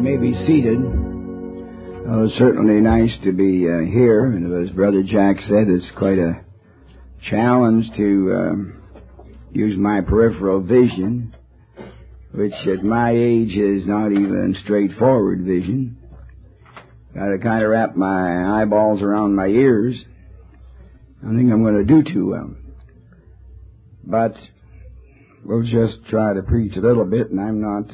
may be seated. It's certainly nice to be here, and as Brother Jack said, it's quite a challenge to use my peripheral vision, which at my age is not even straightforward vision. Got to kind of wrap my eyeballs around my ears. I think I'm going to do too well. But we'll just try to preach a little bit, and I'm not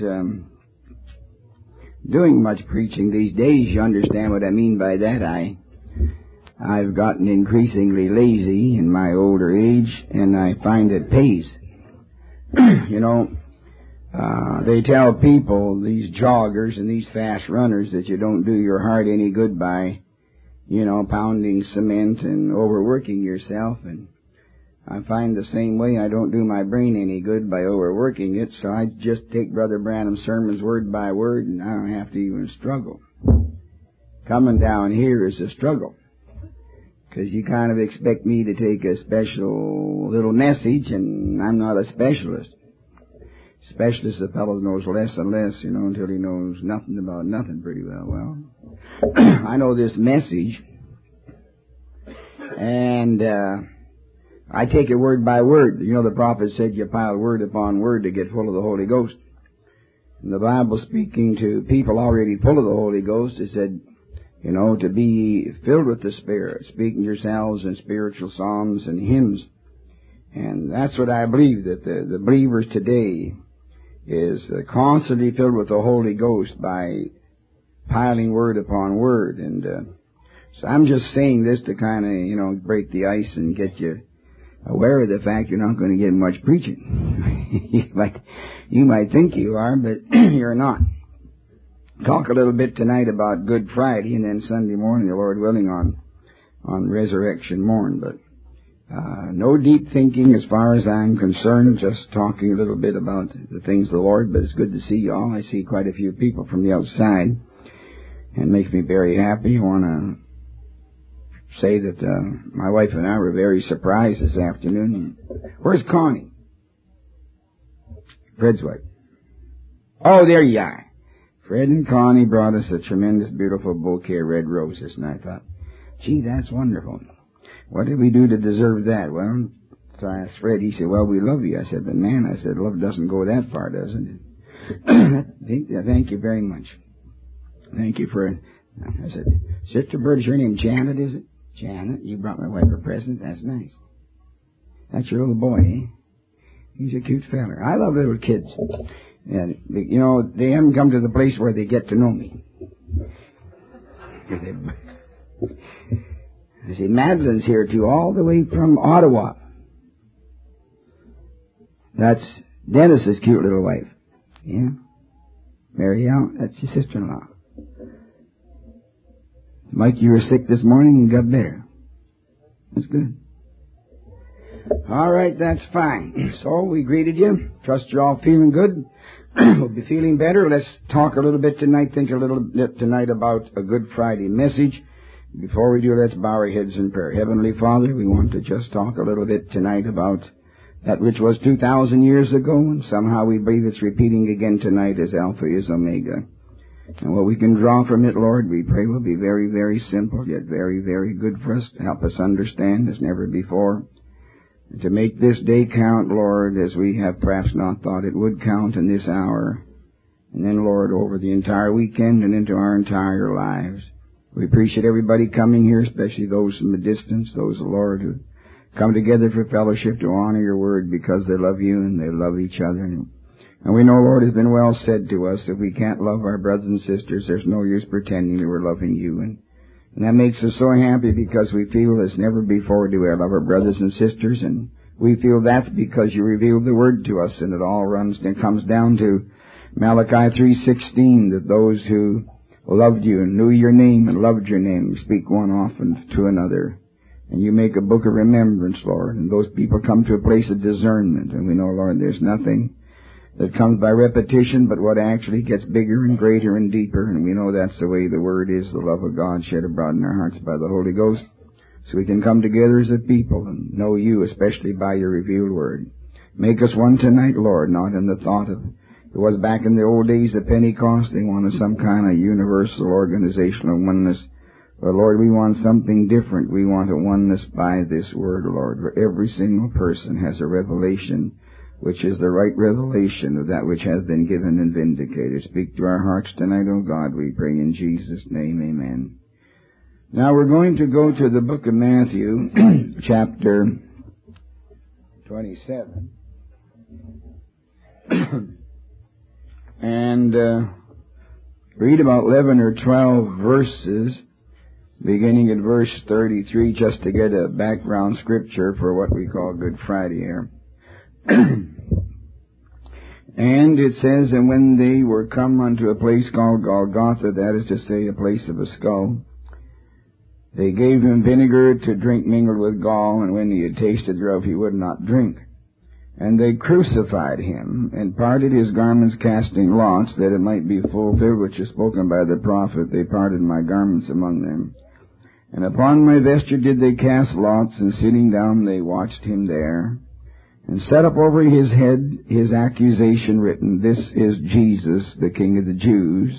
doing much preaching these days. You understand what I mean by that? I've gotten increasingly lazy in my older age, and I find it pays. They tell people, these joggers and these fast runners, that you don't do your heart any good by, pounding cement and overworking yourself. And I find the same way I don't do my brain any good by overworking it, so I just take Brother Branham's sermons word by word, and I don't have to even struggle. Coming down here is a struggle, because you kind of expect me to take a special little message, and I'm not a specialist. Specialist, the fellow knows less and less, until he knows nothing about nothing pretty well. Well, I know this message, and I take it word by word. The prophet said you pile word upon word to get full of the Holy Ghost. And the Bible, speaking to people already full of the Holy Ghost, it said, to be filled with the Spirit, speaking yourselves in spiritual psalms and hymns. And that's what I believe, that the believers today is constantly filled with the Holy Ghost by piling word upon word. And so I'm just saying this to kind of, break the ice and get you aware of the fact you're not going to get much preaching. You might think you are, but you're not. Talk a little bit tonight about Good Friday, and then Sunday morning, the Lord willing, on Resurrection morn. But no deep thinking as far as I'm concerned, just talking a little bit about the things of the Lord. But it's good to see you all. I see quite a few people from the outside, and it makes me very happy. I want to say that my wife and I were very surprised this afternoon. Where's Connie? Fred's wife. Oh, there you are. Fred and Connie brought us a tremendous, beautiful bouquet of red roses, and I thought, gee, that's wonderful. What did we do to deserve that? Well, so I asked Fred. He said, well, we love you. I said, but man, love doesn't go that far, does it? Thank you very much. Thank you for it. I said, Sister Bird, is your name Janet, is it? Janet, you brought my wife a present. That's nice. That's your little boy, eh? He's a cute feller. I love little kids. And, they haven't come to the place where they get to know me. You see, Madeline's here, too, all the way from Ottawa. That's Dennis's cute little wife. Yeah? Mary Al, that's your sister-in-law. Mike, you were sick this morning and got better. That's good. All right, that's fine. So, we greeted you. Trust you're all feeling good. We'll be feeling better. Let's talk a little bit tonight, think a little bit tonight about a Good Friday message. Before we do, let's bow our heads in prayer. Heavenly Father, we want to just talk a little bit tonight about that which was 2,000 years ago, and somehow we believe it's repeating again tonight as Alpha is Omega. And what we can draw from it, Lord, we pray will be very, very simple, yet very, very good for us to help us understand as never before. And to make this day count, Lord, as we have perhaps not thought it would count in this hour. And then, Lord, over the entire weekend and into our entire lives. We appreciate everybody coming here, especially those from the distance, those, Lord, who come together for fellowship to honor your word because they love you and they love each other. And we know, Lord, it's been well said to us, if we can't love our brothers and sisters, there's no use pretending that we're loving you. And that makes us so happy because we feel as never before do we love our brothers and sisters. And we feel that's because you revealed the word to us, and it all runs and comes down to Malachi 3:16, that those who loved you and knew your name and loved your name speak one often to another. And you make a book of remembrance, Lord, and those people come to a place of discernment. And we know, Lord, there's nothing that comes by repetition, but what actually gets bigger and greater and deeper. And we know that's the way the Word is, the love of God shed abroad in our hearts by the Holy Ghost. So we can come together as a people and know you, especially by your revealed Word. Make us one tonight, Lord, not in the thought of It was back in the old days of Pentecost. They wanted some kind of universal organizational oneness. But Lord, we want something different. We want a oneness by this Word, Lord, where every single person has a revelation, which is the right revelation of that which has been given and vindicated. Speak to our hearts tonight, O God, we pray in Jesus' name, amen. Now we're going to go to the book of Matthew, chapter 27. And read about 11 or 12 verses, beginning at verse 33, just to get a background scripture for what we call Good Friday here. And it says, and when they were come unto a place called Golgotha, that is to say, a place of a skull, they gave him vinegar to drink mingled with gall, and when he had tasted thereof, he would not drink. And they crucified him, and parted his garments, casting lots, that it might be fulfilled which is spoken by the prophet, they parted my garments among them. And upon my vesture did they cast lots, and sitting down they watched him there, and set up over his head his accusation written, This is Jesus, the King of the Jews.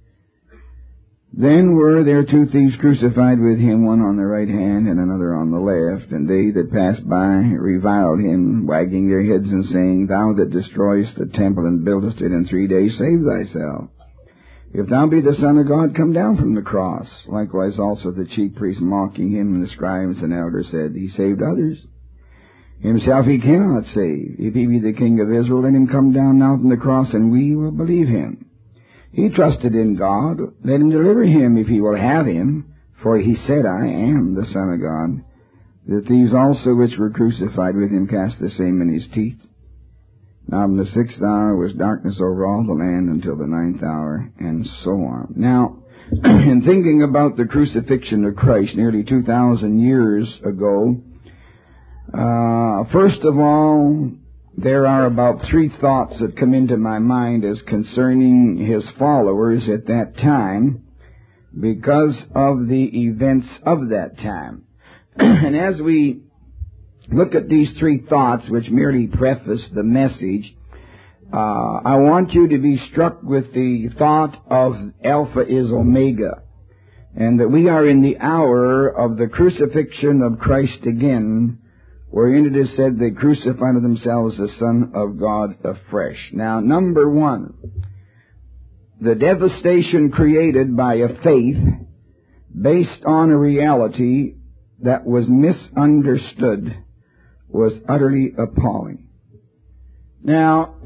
Then were there two thieves crucified with him, one on the right hand and another on the left. And they that passed by reviled him, wagging their heads and saying, Thou that destroyest the temple and buildest it in 3 days, save thyself. If thou be the Son of God, come down from the cross. Likewise also the chief priests mocking him, and the scribes and elders said, He saved others. Himself he cannot save. If he be the King of Israel, let him come down now from the cross, and we will believe him. He trusted in God. Let him deliver him if he will have him. For he said, I am the Son of God. The thieves also which were crucified with him cast the same in his teeth. Now in the 6th hour was darkness over all the land until the 9th hour, and so on. Now, in thinking about the crucifixion of Christ nearly 2,000 years ago, first of all, there are about 3 thoughts that come into my mind as concerning his followers at that time because of the events of that time. And as we look at these 3 thoughts, which merely preface the message, I want you to be struck with the thought of Alpha is Omega, and that we are in the hour of the crucifixion of Christ again, wherein it is said they crucified themselves the Son of God afresh. Now, number 1, the devastation created by a faith based on a reality that was misunderstood was utterly appalling. Now,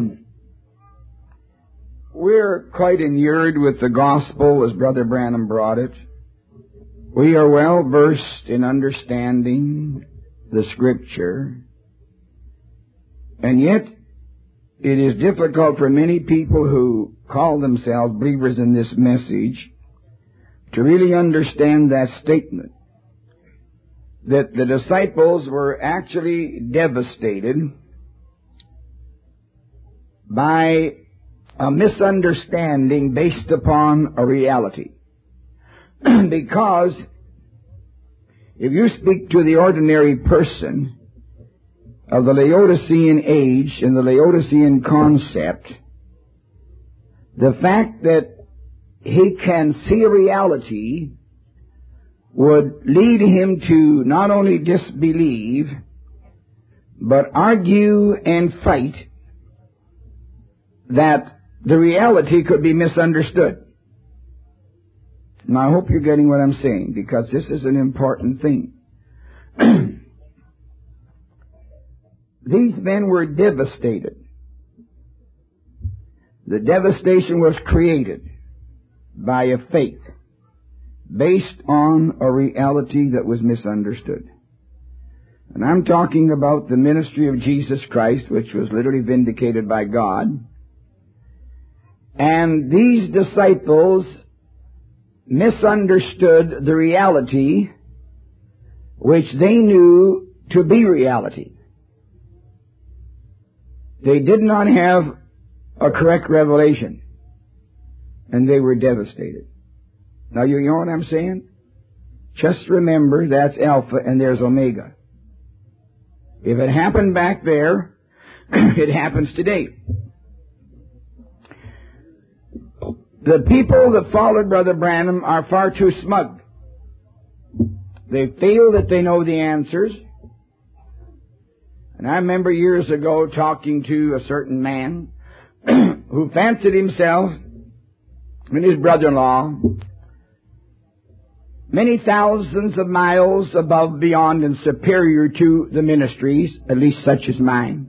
we're quite inured with the gospel as Brother Branham brought it. We are well versed in understanding the Scripture, and yet it is difficult for many people who call themselves believers in this message to really understand that statement, that the disciples were actually devastated by a misunderstanding based upon a reality. Because if you speak to the ordinary person of the Laodicean age and the Laodicean concept, the fact that he can see a reality would lead him to not only disbelieve, but argue and fight that the reality could be misunderstood. Now, I hope you're getting what I'm saying, because this is an important thing. These men were devastated. The devastation was created by a faith based on a reality that was misunderstood. And I'm talking about the ministry of Jesus Christ, which was literally vindicated by God. And these disciples misunderstood the reality which they knew to be reality. They did not have a correct revelation, and they were devastated. Now, you know what I'm saying? Just remember, that's Alpha and there's Omega. If it happened back there, it happens today. The people that followed Brother Branham are far too smug. They feel that they know the answers. And I remember years ago talking to a certain man who fancied himself and his brother-in-law many thousands of miles above, beyond, and superior to the ministries, at least such as mine.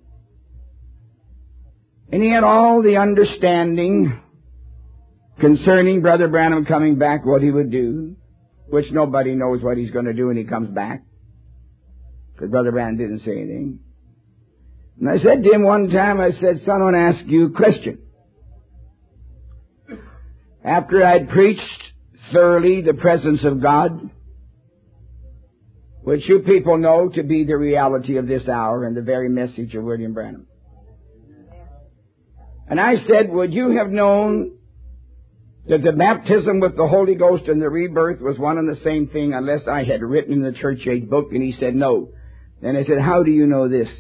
And he had all the understanding concerning Brother Branham coming back, what he would do, which nobody knows what he's going to do when he comes back, because Brother Branham didn't say anything. And I said to him one time, I said, son, I want to ask you a question. After I'd preached thoroughly the presence of God, which you people know to be the reality of this hour and the very message of William Branham. And I said, would you have known that the baptism with the Holy Ghost and the rebirth was one and the same thing unless I had written in the church age book? And he said, no. Then I said, how do you know this?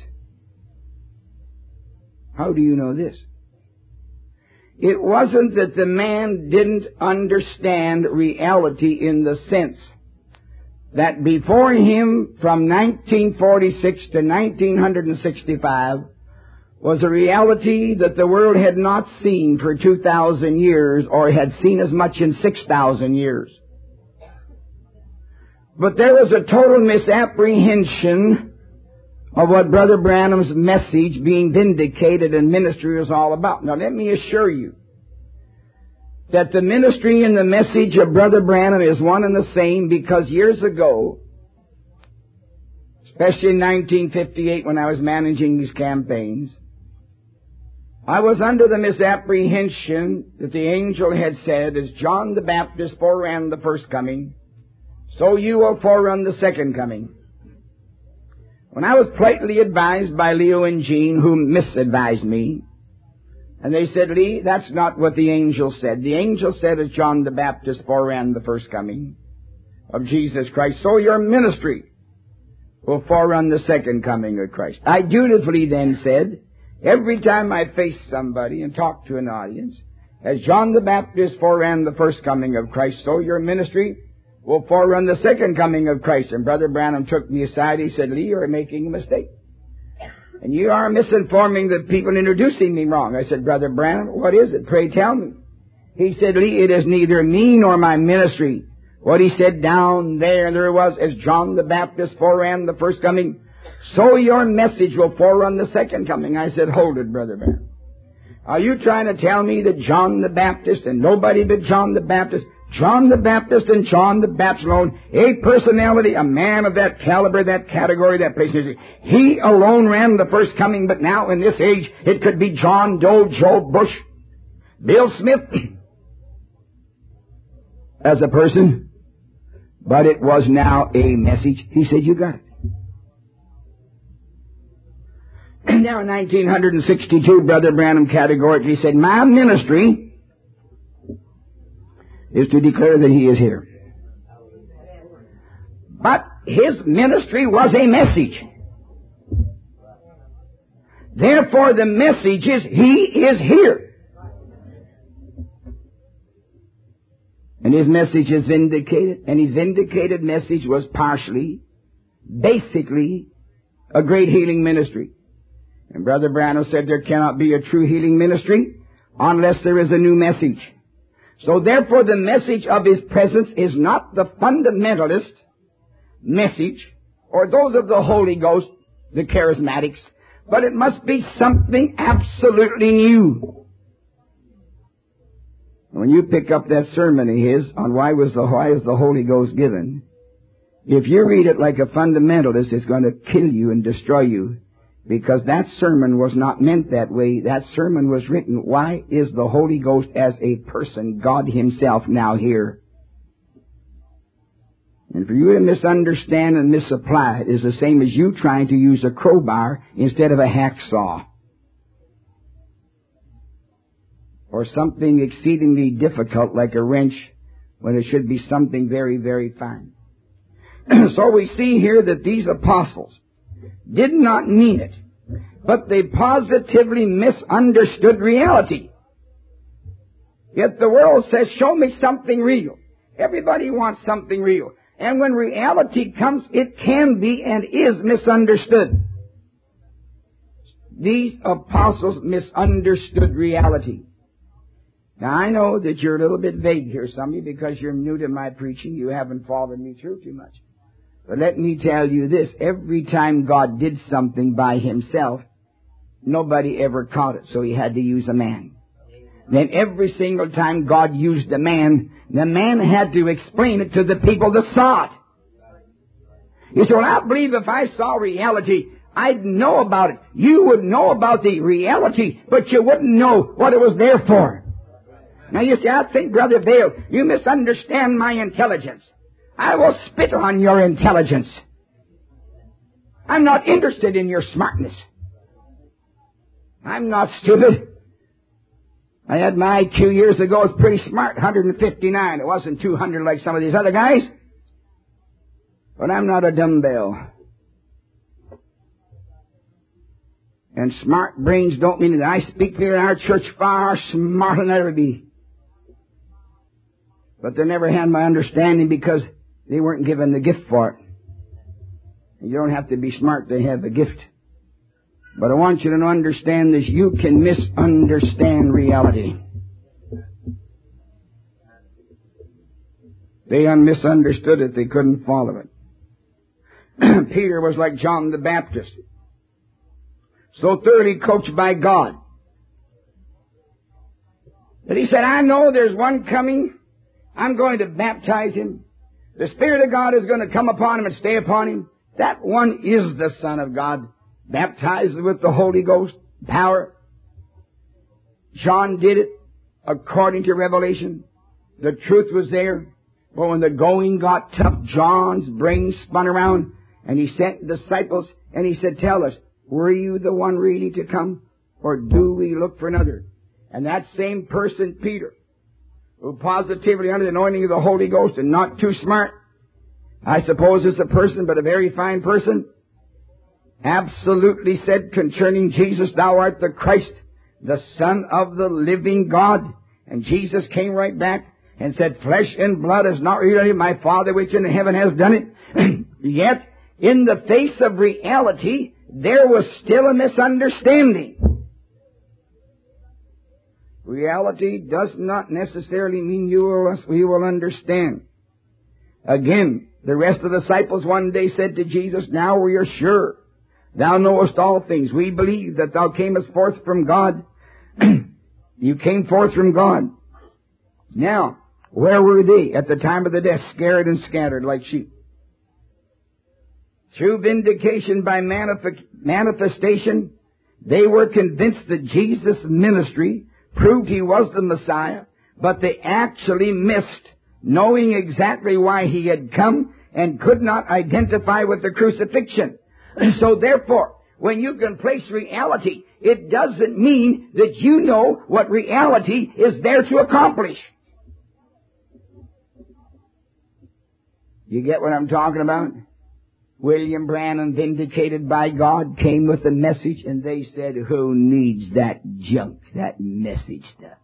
How do you know this? It wasn't that the man didn't understand reality in the sense that before him from 1946 to 1965 was a reality that the world had not seen for 2,000 years or had seen as much in 6,000 years. But there was a total misapprehension of what Brother Branham's message being vindicated in ministry is all about. Now let me assure you that the ministry and the message of Brother Branham is one and the same, because years ago, especially in 1958 when I was managing these campaigns, I was under the misapprehension that the angel had said, as John the Baptist foreran the first coming, so you will forerun the second coming. When I was politely advised by Leo and Jean, who misadvised me, and they said, Lee, that's not what the angel said. The angel said, as John the Baptist foreran the first coming of Jesus Christ, so your ministry will forerun the second coming of Christ. I dutifully then said, every time I face somebody and talk to an audience, as John the Baptist foreran the first coming of Christ, so your ministry will forerun the second coming of Christ. And Brother Branham took me aside. He said, Lee, you're making a mistake. And you are misinforming the people, introducing me wrong. I said, Brother Branham, what is it? Pray tell me. He said, Lee, it is neither me nor my ministry. What he said down there was, as John the Baptist foreran the first coming, so your message will forerun the second coming. I said, hold it, Brother Branham. Are you trying to tell me that John the Baptist and nobody but John the Baptist, John the Baptist and John the Baptist alone, a personality, a man of that caliber, that category, that place, he alone ran the first coming, but now in this age it could be John Doe, Joe Bush, Bill Smith as a person, but it was now a message. He said, you got it. Now in 1962, Brother Branham categorically said, my ministry is to declare that he is here. But his ministry was a message. Therefore the message is, he is here. And his message is vindicated, and his vindicated message was partially, basically, a great healing ministry. And Brother Branham said there cannot be a true healing ministry unless there is a new message. So therefore the message of his presence is not the fundamentalist message or those of the Holy Ghost, the charismatics, but it must be something absolutely new. When you pick up that sermon of his on why is the Holy Ghost given, if you read it like a fundamentalist, it's going to kill you and destroy you. Because that sermon was not meant that way. That sermon was written, why is the Holy Ghost as a person, God himself, now here? And for you to misunderstand and misapply it is the same as you trying to use a crowbar instead of a hacksaw. Or something exceedingly difficult like a wrench when it should be something very, very fine. So we see here that these apostles did not mean it, but they positively misunderstood reality. Yet the world says, show me something real. Everybody wants something real. And when reality comes, it can be and is misunderstood. These apostles misunderstood reality. Now, I know that you're a little bit vague here, some of you, because you're new to my preaching. You haven't followed me through too much. But let me tell you this. Every time God did something by Himself, nobody ever caught it, so He had to use a man. Then every single time God used a man, the man had to explain it to the people that saw it. You say, well, I believe if I saw reality, I'd know about it. You would know about the reality, but you wouldn't know what it was there for. Now you say, I think, Brother Vail, you misunderstand my intelligence. I will spit on your intelligence. I'm not interested in your smartness. I'm not stupid. I had my IQ years ago. It was pretty smart, 159. It wasn't 200 like some of these other guys. But I'm not a dumbbell. And smart brains don't mean that I speak here in our church far smarter than I ever be. But they never had my understanding because they weren't given the gift for it. And you don't have to be smart to have a gift. But I want you to understand this. You can misunderstand reality. They misunderstood it. They couldn't follow it. Peter was like John the Baptist. So thoroughly coached by God that he said, I know there's one coming. I'm going to baptize him. The Spirit of God is going to come upon him and stay upon him. That one is the Son of God, baptized with the Holy Ghost power. John did it according to Revelation. The truth was there. But when the going got tough, John's brain spun around and he sent disciples and he said, tell us, were you the one really to come, or do we look for another? And that same person, Peter, who positively under the anointing of the Holy Ghost and not too smart, I suppose is a person, but a very fine person, absolutely said concerning Jesus, thou art the Christ, the Son of the living God. And Jesus came right back and said, flesh and blood has not revealed it, my Father which in heaven has done it. Yet, in the face of reality, there was still a misunderstanding. Reality does not necessarily mean we will understand. Again, the rest of the disciples one day said to Jesus, now we are sure. Thou knowest all things. We believe that thou camest forth from God. You came forth from God. Now, where were they at the time of the death? Scared and scattered like sheep. Through vindication by manifestation, they were convinced that Jesus' ministry proved He was the Messiah, but they actually missed knowing exactly why He had come and could not identify with the crucifixion. So therefore, when you can place reality, it doesn't mean that you know what reality is there to accomplish. You get what I'm talking about? William Branham, vindicated by God, came with a message, and they said, who needs that junk, that message stuff?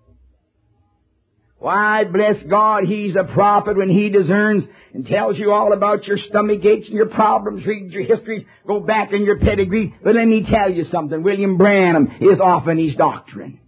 Why, bless God, He's a prophet when He discerns and tells you all about your stomach aches and your problems, read your history, go back in your pedigree. But let me tell you something, William Branham is off in his doctrine.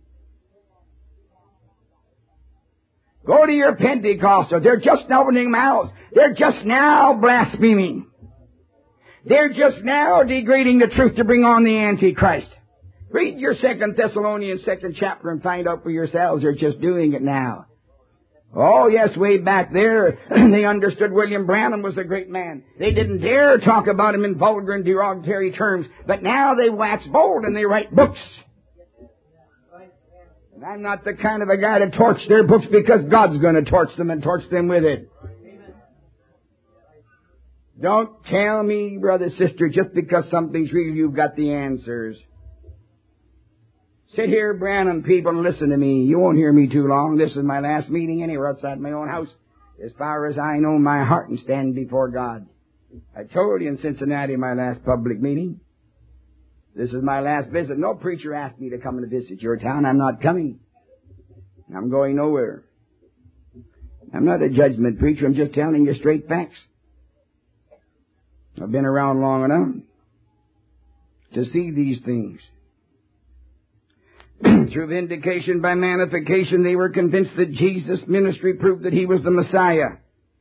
Go to your Pentecostal. They're just opening mouths. They're just now blaspheming. They're just now degrading the truth to bring on the Antichrist. Read your 2 Thessalonians 2nd chapter and find out for yourselves. They're just doing it now. Oh, yes, way back there, they understood William Branham was a great man. They didn't dare talk about him in vulgar and derogatory terms. But now they wax bold and they write books. And I'm not the kind of a guy to torch their books because God's going to torch them and torch them with it. Don't tell me, brother, sister, just because something's real, you've got the answers. Sit here, Branham people, and listen to me. You won't hear me too long. This is my last meeting anywhere outside my own house. As far as I know my heart and stand before God. I told you in Cincinnati, my last public meeting. This is my last visit. No preacher asked me to come and visit your town. I'm not coming. I'm going nowhere. I'm not a judgment preacher. I'm just telling you straight facts. I've been around long enough to see these things. Through vindication by magnification, they were convinced that Jesus' ministry proved that He was the Messiah.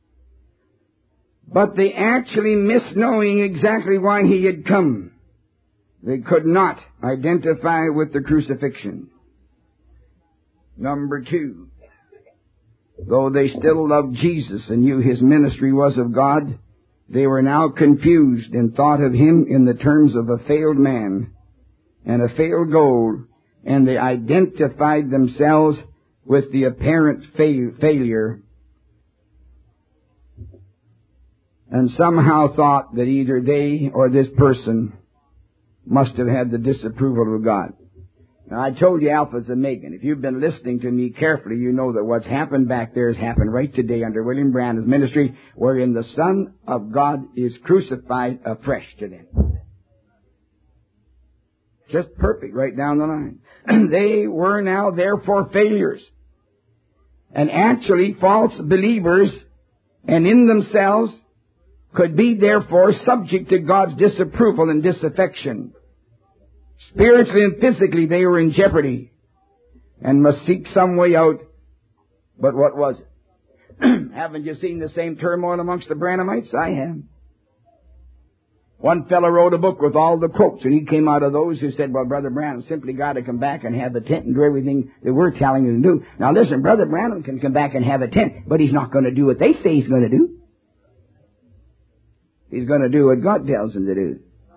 But they actually missed knowing exactly why He had come. They could not identify with the crucifixion. Number 2, though they still loved Jesus and knew His ministry was of God, they were now confused and thought of Him in the terms of a failed man and a failed goal, and they identified themselves with the apparent failure, and somehow thought that either they or this person must have had the disapproval of God. Now, I told you Alpha's and Megan. If you've been listening to me carefully, you know that what's happened back there has happened right today under William Branham's ministry, wherein the Son of God is crucified afresh to them. Just perfect right down the line. They were now therefore failures, and actually false believers, and in themselves could be therefore subject to God's disapproval and disaffection. Spiritually and physically they were in jeopardy and must seek some way out. But what was it? Haven't you seen the same turmoil amongst the Branhamites? I have. One fellow wrote a book with all the quotes, and he came out of those who said, well, Brother Branham simply got to come back and have a tent and do everything that we're telling him to do. Now listen, Brother Branham can come back and have a tent, but he's not going to do what they say he's going to do. He's going to do what God tells him to do.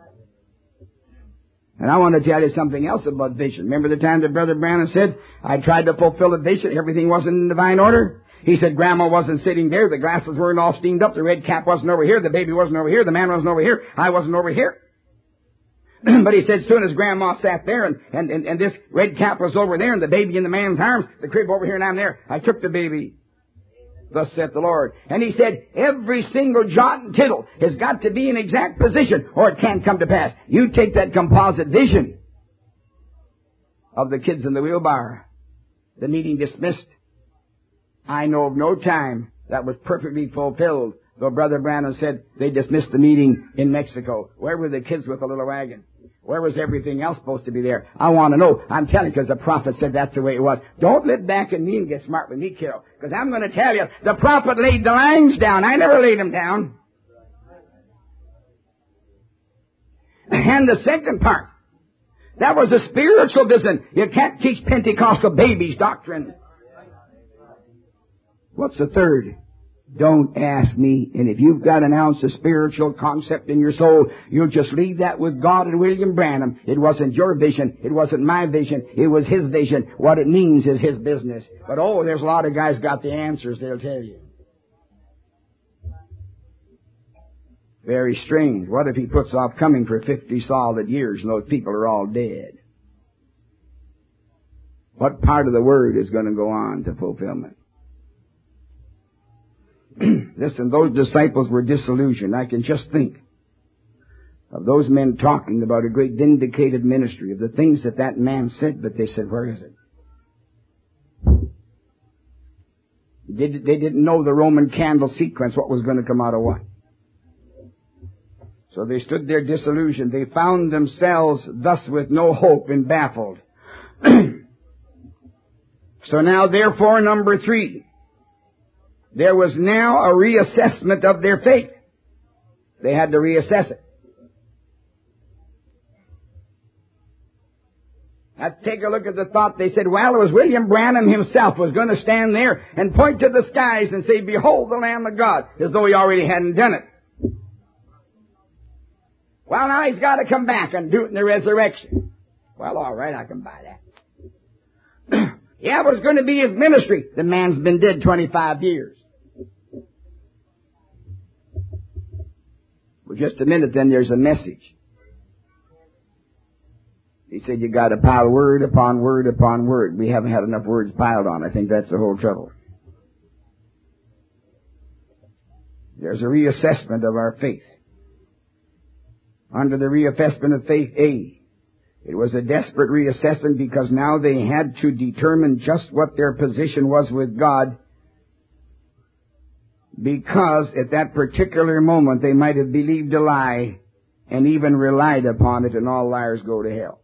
And I want to tell you something else about vision. Remember the time that Brother Branham said, I tried to fulfill a vision, everything wasn't in divine order? He said Grandma wasn't sitting there, the glasses weren't all steamed up, the red cap wasn't over here, the baby wasn't over here, the man wasn't over here, I wasn't over here. But he said as soon as Grandma sat there and this red cap was over there and the baby in the man's arms, the crib over here and I'm there, I took the baby. Thus saith the Lord. And he said, every single jot and tittle has got to be in exact position or it can't come to pass. You take that composite vision of the kids in the wheelbarrow. The meeting dismissed. I know of no time that was perfectly fulfilled, though Brother Branham said they dismissed the meeting in Mexico. Where were the kids with the little wagon? Where was everything else supposed to be there? I want to know. I'm telling you because the prophet said that's the way it was. Don't let back in me and get smart with me, kiddo. Because I'm going to tell you, the prophet laid the lines down. I never laid them down. And the second part, that was a spiritual vision. You can't teach Pentecostal babies doctrine. What's the third? Don't ask me. And if you've got an ounce of spiritual concept in your soul, you'll just leave that with God and William Branham. It wasn't your vision. It wasn't my vision. It was his vision. What it means is his business. But there's a lot of guys got the answers, they'll tell you. Very strange. What if he puts off coming for 50 solid years and those people are all dead? What part of the word is going to go on to fulfillment? Listen, those disciples were disillusioned. I can just think of those men talking about a great vindicated ministry, of the things that man said, but they said, where is it? They didn't know the Roman candle sequence, what was going to come out of what. So they stood there disillusioned. They found themselves thus with no hope and baffled. So now, therefore, number 3. There was now a reassessment of their faith. They had to reassess it. Let's take a look at the thought. They said, well, it was William Branham himself was going to stand there and point to the skies and say, behold the Lamb of God, as though he already hadn't done it. Well, now he's got to come back and do it in the resurrection. Well, all right, I can buy that. Yeah, it was going to be his ministry. The man's been dead 25 years. Well, just a minute, then there's a message. He said you got to pile word upon word upon word. We haven't had enough words piled on. I think that's the whole trouble. There's a reassessment of our faith. Under the reassessment of faith, A, It was a desperate reassessment because now they had to determine just what their position was with God, because at that particular moment they might have believed a lie and even relied upon it, and all liars go to hell.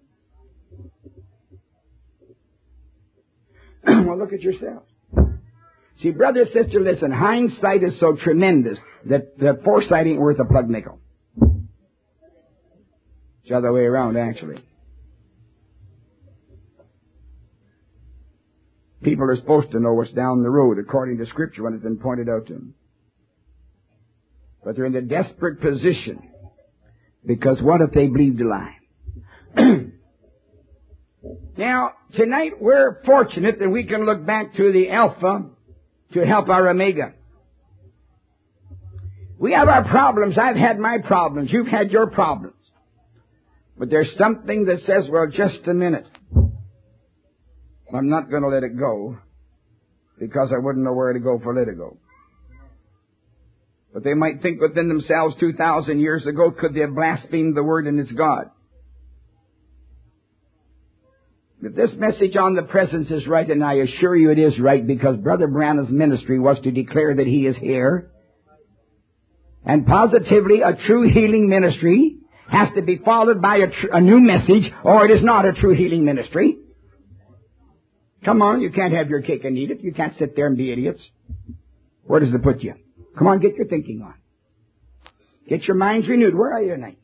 Well, look at yourself. See, brother, sister, listen, hindsight is so tremendous that foresight ain't worth a plug nickel. It's the other way around, actually. People are supposed to know what's down the road according to Scripture when it's been pointed out to them. But they're in a desperate position because what if they believed a lie? Now, tonight we're fortunate that we can look back to the Alpha to help our Omega. We have our problems. I've had my problems. You've had your problems. But there's something that says, well, just a minute. I'm not going to let it go because I wouldn't know where to go for let it go. But they might think within themselves 2,000 years ago, could they have blasphemed the Word and its God? If this message on the presence is right, and I assure you it is right, because Brother Branham's ministry was to declare that he is here, and positively a true healing ministry has to be followed by a new message, or it is not a true healing ministry. Come on, you can't have your cake and eat it. You can't sit there and be idiots. Where does it put you? Come on, get your thinking on. Get your minds renewed. Where are you tonight?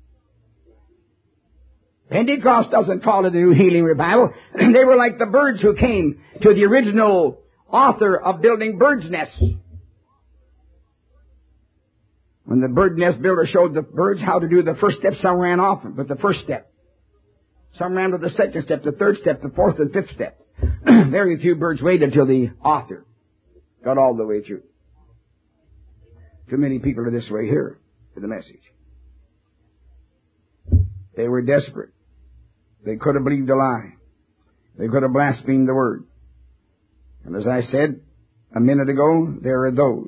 Pentecost doesn't call it a new healing revival. They were like the birds who came to the original author of building birds' nests. When the bird nest builder showed the birds how to do the first step, some ran off with the first step. Some ran with the second step, the third step, the fourth and fifth step. Very few birds waited till the author got all the way through. Too many people are this way here for the message. They were desperate. They could have believed a lie. They could have blasphemed the Word. And as I said a minute ago, there are those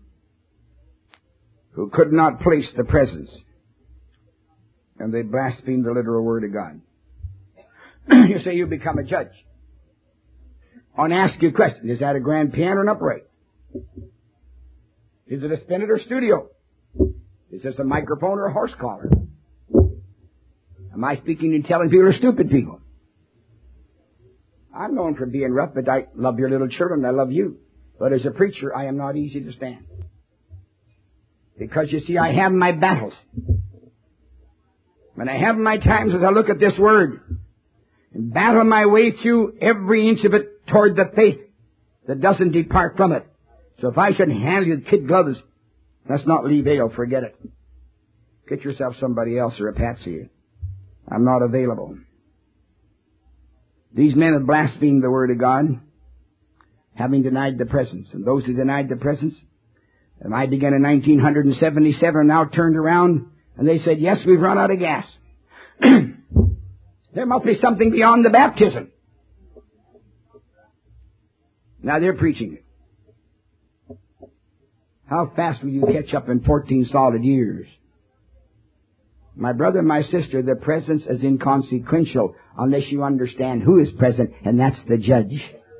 who could not place the presence, and they blasphemed the literal Word of God. You say you become a judge. I want to ask you a question. Is that a grand piano or an upright? Is it a spinet or studio? Is this a microphone or a horse collar? Am I speaking and telling people or stupid people? I'm known for being rough, but I love your little children. I love you. But as a preacher, I am not easy to stand. Because you see, I have my battles. When I have my times as I look at this Word and battle my way through every inch of it toward the faith that doesn't depart from it. So if I should handle you with kid gloves, let's not leave ale, forget it. Get yourself somebody else or a patsy. I'm not available. These men have blasphemed the Word of God, having denied the presence. And those who denied the presence, and I began in 1977, now turned around, and they said, yes, we've run out of gas. There must be something beyond the baptism. Now they're preaching it. How fast will you catch up in 14 solid years? My brother and my sister, the presence is inconsequential unless you understand who is present, and that's the judge.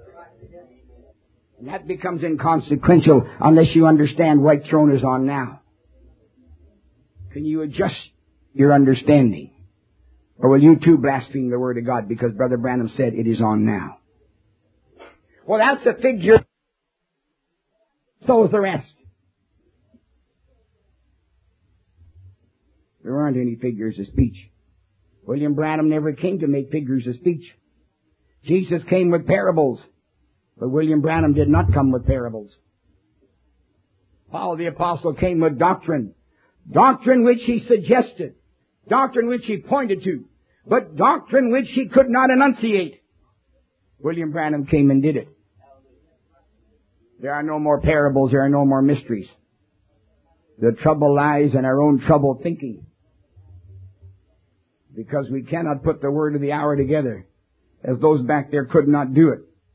And that becomes inconsequential unless you understand what throne is on now. Can you adjust your understanding? Or will you too blaspheme the Word of God because Brother Branham said it is on now? Well, that's a figure. So is the rest. There aren't any figures of speech. William Branham never came to make figures of speech. Jesus came with parables, but William Branham did not come with parables. Paul the Apostle came with doctrine. Doctrine which he suggested. Doctrine which he pointed to. But doctrine which he could not enunciate. William Branham came and did it. There are no more parables. There are no more mysteries. The trouble lies in our own troubled thinking. Because we cannot put the word of the hour together, as those back there could not do it.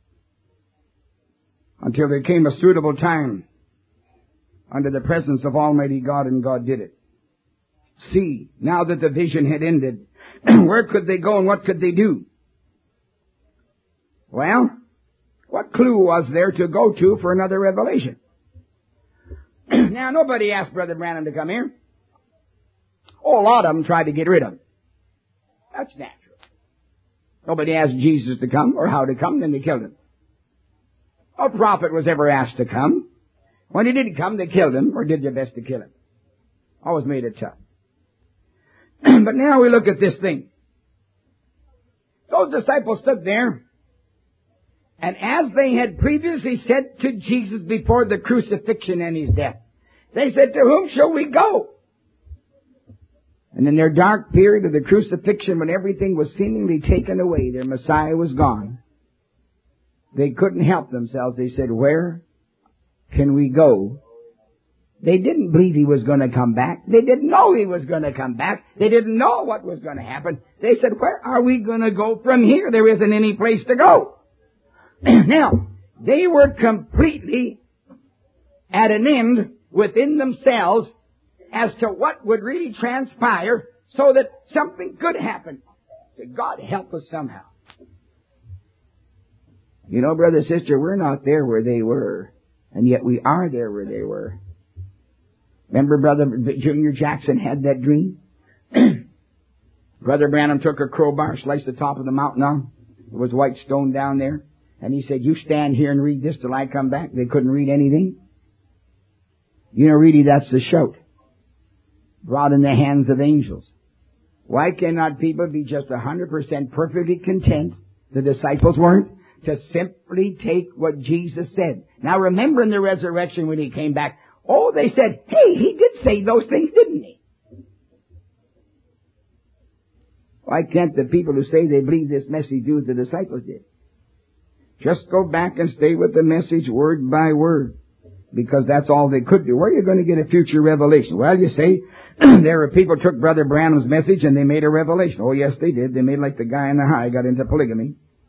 Until there came a suitable time under the presence of Almighty God, and God did it. See, now that the vision had ended, Where could they go and what could they do? Well, what clue was there to go to for another revelation? Now, nobody asked Brother Branham to come here. Oh, a lot of them tried to get rid of him. That's natural. Nobody asked Jesus to come or how to come, then they killed him. No prophet was ever asked to come. When he didn't come, they killed him or did their best to kill him. Always made it tough. But now we look at this thing. Those disciples stood there, and as they had previously said to Jesus before the crucifixion and his death, they said, to whom shall we go? And in their dark period of the crucifixion, when everything was seemingly taken away, their Messiah was gone, they couldn't help themselves. They said, where can we go? They didn't believe he was going to come back. They didn't know he was going to come back. They didn't know what was going to happen. They said, where are we going to go from here? There isn't any place to go. Now, they were completely at an end within themselves as to what would really transpire so that something could happen. God help us somehow. You know, brother, sister, we're not there where they were, and yet we are there where they were. Remember Brother Junior Jackson had that dream? Brother Branham took a crowbar, sliced the top of the mountain off. There was white stone down there. And he said, you stand here and read this till I come back. They couldn't read anything. You know, really, that's the shout. Brought in the hands of angels. Why cannot people be just 100% perfectly content? The disciples weren't. To simply take what Jesus said. Now remember in the resurrection when he came back, oh, they said, hey, he did say those things, didn't he? Why can't the people who say they believe this message do what the disciples did? Just go back and stay with the message word by word. Because that's all they could do. Where are you going to get a future revelation? Well, you say, there were people who took Brother Branham's message and they made a revelation. Oh, yes, they did. They made like the guy in the high got into polygamy.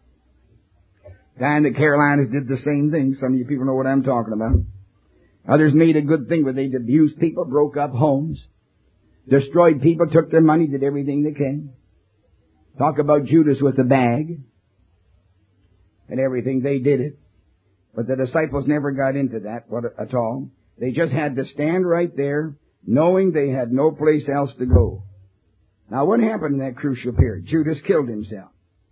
Guy in the Carolinas did the same thing. Some of you people know what I'm talking about. Others made a good thing where they abused people, broke up homes, destroyed people, took their money, did everything they can. Talk about Judas with the bag and everything. They did it. But the disciples never got into that at all. They just had to stand right there, knowing they had no place else to go. Now, what happened in that crucial period? Judas killed himself.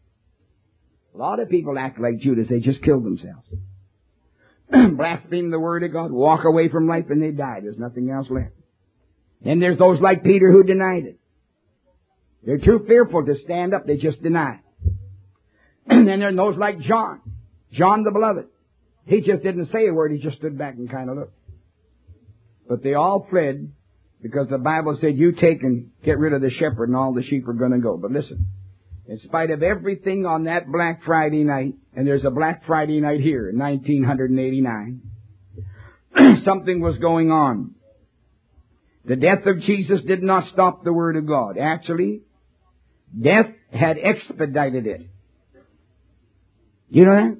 A lot of people act like Judas. They just killed themselves. Blaspheme the word of God, walk away from life, and they die. There's nothing else left. Then there's those like Peter who denied it. They're too fearful to stand up. They just deny. And then there's those like John the beloved. He just didn't say a word. He just stood back and kind of looked. But they all fled because the Bible said, you take and get rid of the shepherd and all the sheep are going to go. But listen, in spite of everything on that Black Friday night, and there's a Black Friday night here in 1989, something was going on. The death of Jesus did not stop the Word of God. Actually, death had expedited it. You know that?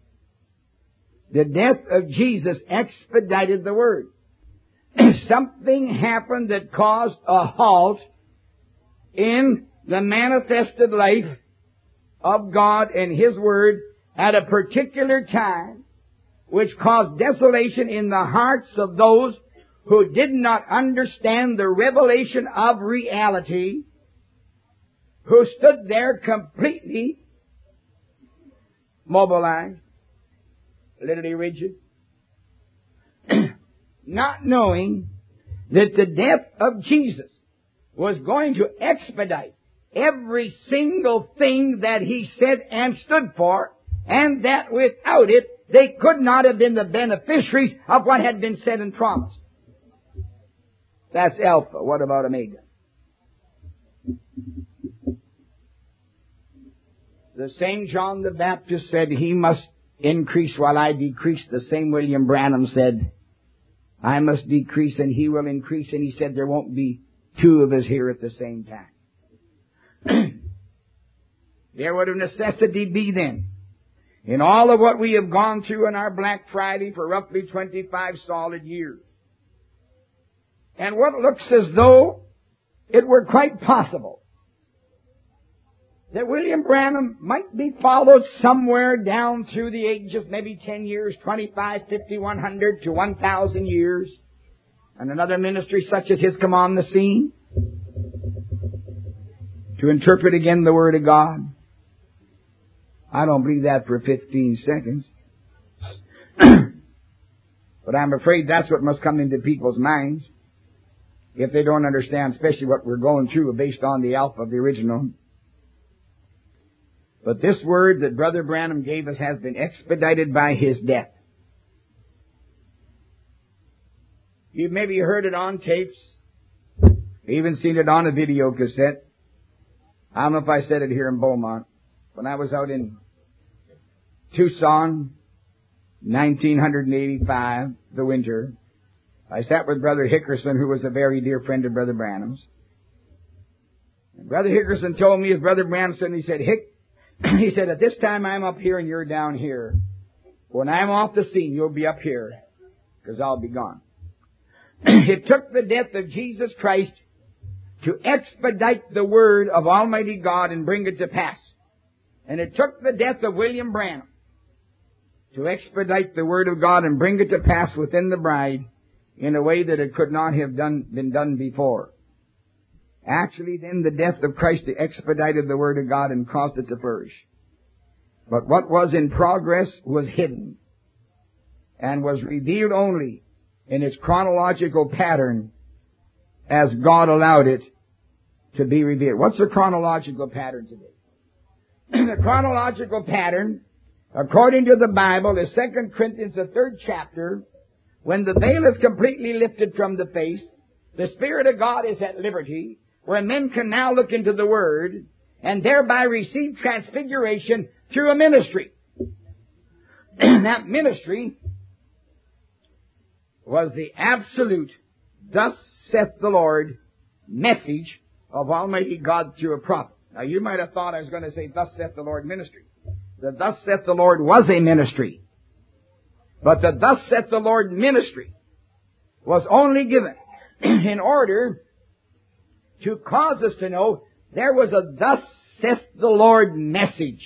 The death of Jesus expedited the Word. Something happened that caused a halt in the manifested life of God and His Word at a particular time, which caused desolation in the hearts of those who did not understand the revelation of reality, who stood there completely mobilized, literally rigid, not knowing that the death of Jesus was going to expedite every single thing that He said and stood for, and that without it, they could not have been the beneficiaries of what had been said and promised. That's Alpha. What about Omega? The same John the Baptist said, He must increase while I decrease. The same William Branham said, I must decrease and He will increase. And he said there won't be two of us here at the same time. There would a necessity be then, in all of what we have gone through in our Black Friday for roughly 25 solid years, and what looks as though it were quite possible that William Branham might be followed somewhere down through the ages, maybe 10 years, 25, 50, 100 to 1,000 years, and another ministry such as his come on the scene to interpret again the Word of God. I don't believe that for 15 seconds. But I'm afraid that's what must come into people's minds if they don't understand, especially what we're going through based on the Alpha of the original. But this word that Brother Branham gave us has been expedited by his death. You've maybe heard it on tapes, even seen it on a video cassette. I don't know if I said it here in Beaumont. When I was out in Tucson, 1985, the winter, I sat with Brother Hickerson, who was a very dear friend of Brother Branham's. And Brother Hickerson told me, as Brother Branham said, he said, Hick, he said, at this time I'm up here and you're down here. When I'm off the scene, you'll be up here, because I'll be gone. It took the death of Jesus Christ to expedite the word of Almighty God and bring it to pass. And it took the death of William Branham to expedite the word of God and bring it to pass within the bride in a way that it could not have been done before. Actually, then, the death of Christ expedited the word of God and caused it to flourish. But what was in progress was hidden and was revealed only in its chronological pattern as God allowed it to be revealed. What's the chronological pattern today? The chronological pattern, according to the Bible, is 2 Corinthians, the 3rd chapter. When the veil is completely lifted from the face, the Spirit of God is at liberty, where men can now look into the Word and thereby receive transfiguration through a ministry. That ministry was the absolute, thus saith the Lord, message of Almighty God through a prophet. Now you might have thought I was going to say, thus saith the Lord ministry. The thus saith the Lord was a ministry. But the thus saith the Lord ministry was only given in order to cause us to know there was a thus saith the Lord message.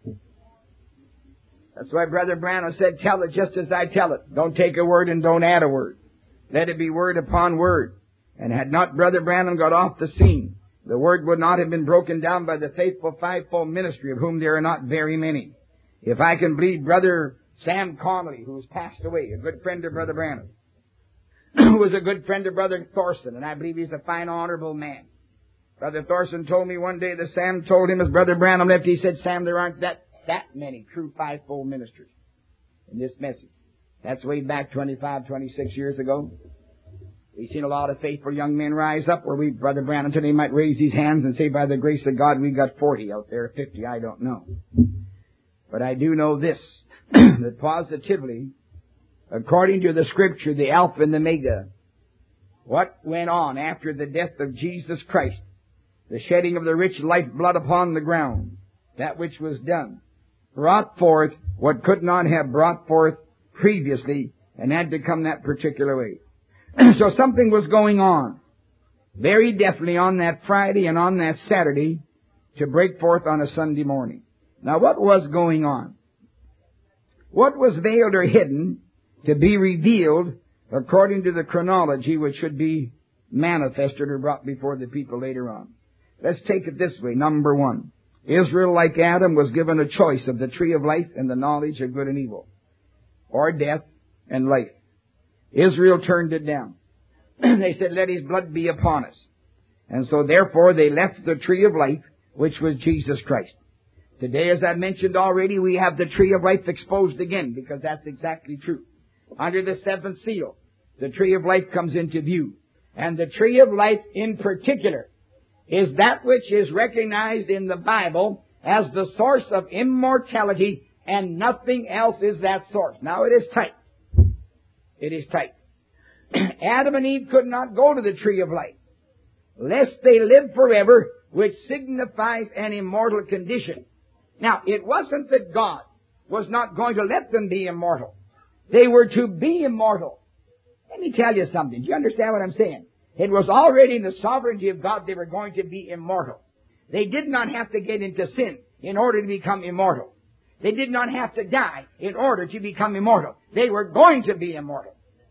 That's why Brother Branham said, tell it just as I tell it. Don't take a word and don't add a word. Let it be word upon word. And had not Brother Branham got off the scene, the word would not have been broken down by the faithful fivefold ministry, of whom there are not very many. If I can believe Brother Sam Connolly, who has passed away, a good friend of Brother Branham, who was a good friend of Brother Thorson, and I believe he's a fine, honorable man. Brother Thorson told me one day that Sam told him as Brother Branham left, he said, Sam, there aren't that many true fivefold ministers in this message. That's way back 25, 26 years ago. We've seen a lot of faithful young men rise up where Brother Branham today might raise his hands and say, by the grace of God, we've got 40 out there, 50, I don't know. But I do know this, that positively, according to the Scripture, the Alpha and the Omega, what went on after the death of Jesus Christ, the shedding of the rich lifeblood upon the ground, that which was done, brought forth what could not have brought forth previously and had to come that particular way. So something was going on very definitely on that Friday and on that Saturday to break forth on a Sunday morning. Now what was going on? What was veiled or hidden to be revealed according to the chronology which should be manifested or brought before the people later on? Let's take it this way. Number one, Israel, like Adam, was given a choice of the tree of life and the knowledge of good and evil, or death and life. Israel turned it down. They said, let his blood be upon us. And so therefore they left the tree of life, which was Jesus Christ. Today, as I mentioned already, we have the tree of life exposed again, because that's exactly true. Under the seventh seal, the tree of life comes into view. And the tree of life in particular is that which is recognized in the Bible as the source of immortality, and nothing else is that source. Now it is tight. It is tight. Adam and Eve could not go to the tree of life, lest they live forever, which signifies an immortal condition. Now, it wasn't that God was not going to let them be immortal. They were to be immortal. Let me tell you something. Do you understand what I'm saying? It was already in the sovereignty of God they were going to be immortal. They did not have to get into sin in order to become immortal. They did not have to die in order to become immortal. They were going to be immortal.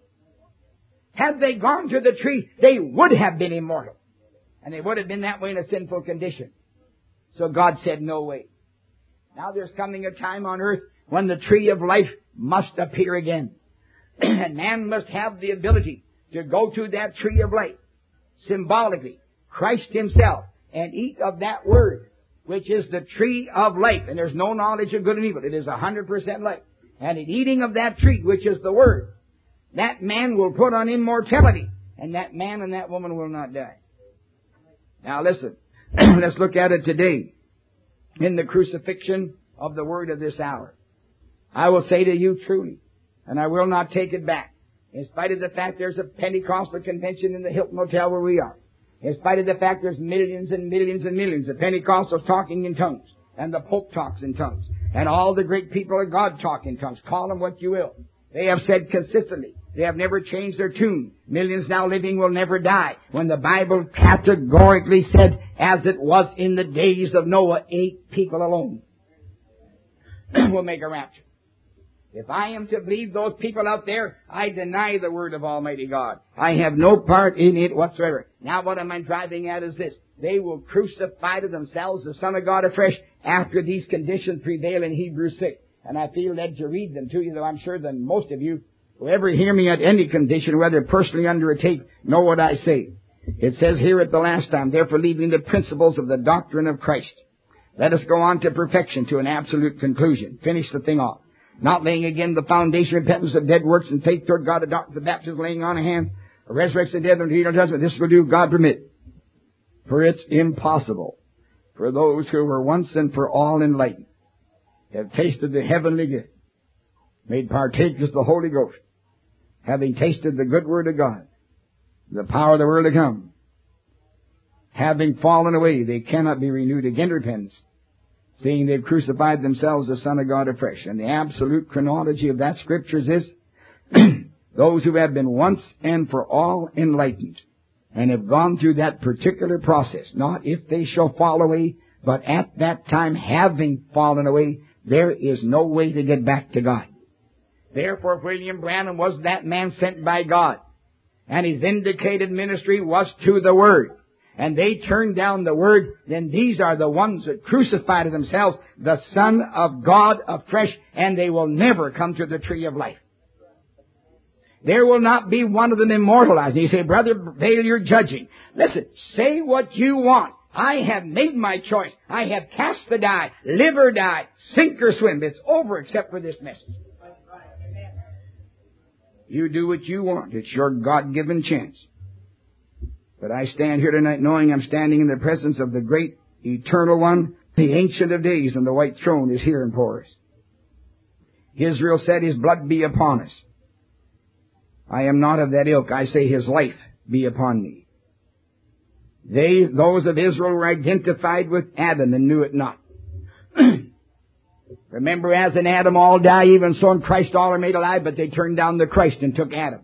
Had they gone to the tree, they would have been immortal. And they would have been that way in a sinful condition. So God said, no way. Now there's coming a time on earth when the tree of life must appear again. And man must have the ability to go to that tree of life, symbolically, Christ Himself, and eat of that word, which is the tree of life. And there's no knowledge of good and evil. It is 100% life. And in eating of that tree, which is the word, that man will put on immortality. And that man and that woman will not die. Now listen, let's look at it today in the crucifixion of the word of this hour. I will say to you truly, and I will not take it back, in spite of the fact there's a Pentecostal convention in the Hilton Hotel where we are, in spite of the fact there's millions and millions and millions of Pentecostals talking in tongues, and the Pope talks in tongues, and all the great people of God talk in tongues. Call them what you will. They have said consistently, they have never changed their tune. Millions now living will never die. When the Bible categorically said, as it was in the days of Noah, 8 people alone will make a rapture. If I am to believe those people out there, I deny the word of Almighty God. I have no part in it whatsoever. Now what am I driving at is this. They will crucify to themselves the Son of God afresh after these conditions prevail in Hebrews 6. And I feel led to read them to you, though I'm sure that most of you will ever hear me at any condition, whether personally under a tape, know what I say. It says here at the last time, therefore leaving the principles of the doctrine of Christ, let us go on to perfection, to an absolute conclusion. Finish the thing off. Not laying again the foundation, repentance of dead works and faith toward God, adopting the baptism, laying on of hands, a resurrection of the dead, and eternal judgment. This will do, God permit. For it's impossible for those who were once and for all enlightened, have tasted the heavenly gift, made partakers of the Holy Ghost, having tasted the good word of God, the power of the world to come, having fallen away, they cannot be renewed again to repentance, seeing they've crucified themselves the Son of God afresh. And the absolute chronology of that scripture is this. Those who have been once and for all enlightened and have gone through that particular process, not if they shall fall away, but at that time having fallen away, there is no way to get back to God. Therefore, William Branham was that man sent by God, and his vindicated ministry was to the Word. And they turned down the Word, then these are the ones that crucified themselves, the Son of God afresh, and they will never come to the tree of life. There will not be one of them immortalized. And you say, Brother Vail, you're judging. Listen, say what you want. I have made my choice. I have cast the die, live or die, sink or swim. It's over except for this message. You do what you want. It's your God-given chance. But I stand here tonight knowing I'm standing in the presence of the great eternal one, the Ancient of Days, and the white throne is here before us. Israel said, His blood be upon us. I am not of that ilk. I say His life be upon me. Those of Israel were identified with Adam and knew it not. Remember, as in Adam all die, even so in Christ all are made alive, but they turned down the Christ and took Adam.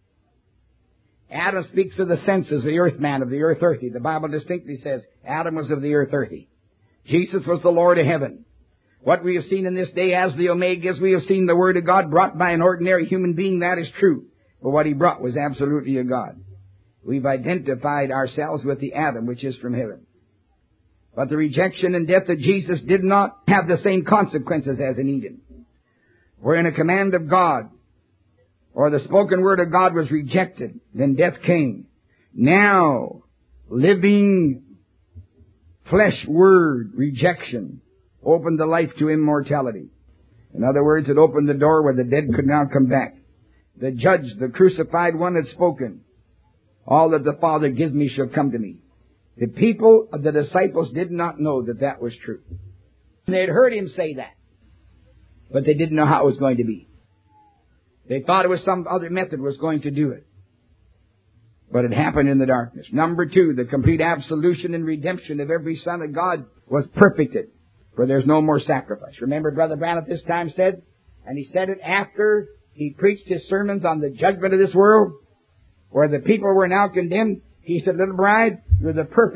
Adam speaks of the senses, the earth man, of the earth earthy. The Bible distinctly says Adam was of the earth earthy. Jesus was the Lord of heaven. What we have seen in this day as the Omegas, we have seen the Word of God brought by an ordinary human being, that is true. But what He brought was absolutely a God. We've identified ourselves with the Adam, which is from heaven. But the rejection and death of Jesus did not have the same consequences as in Eden. Wherein a command of God, or the spoken word of God was rejected, then death came. Now, living flesh word rejection opened the life to immortality. In other words, it opened the door where the dead could now come back. The judge, the crucified one, had spoken. All that the Father gives me shall come to me. The people of the disciples did not know that that was true. They had heard Him say that, but they didn't know how it was going to be. They thought it was some other method was going to do it. But it happened in the darkness. Number 2, the complete absolution and redemption of every son of God was perfected, for there's no more sacrifice. Remember, Brother Branham at this time said, and he said it after he preached his sermons on the judgment of this world, where the people were now condemned. He said, little bride, you're the perfect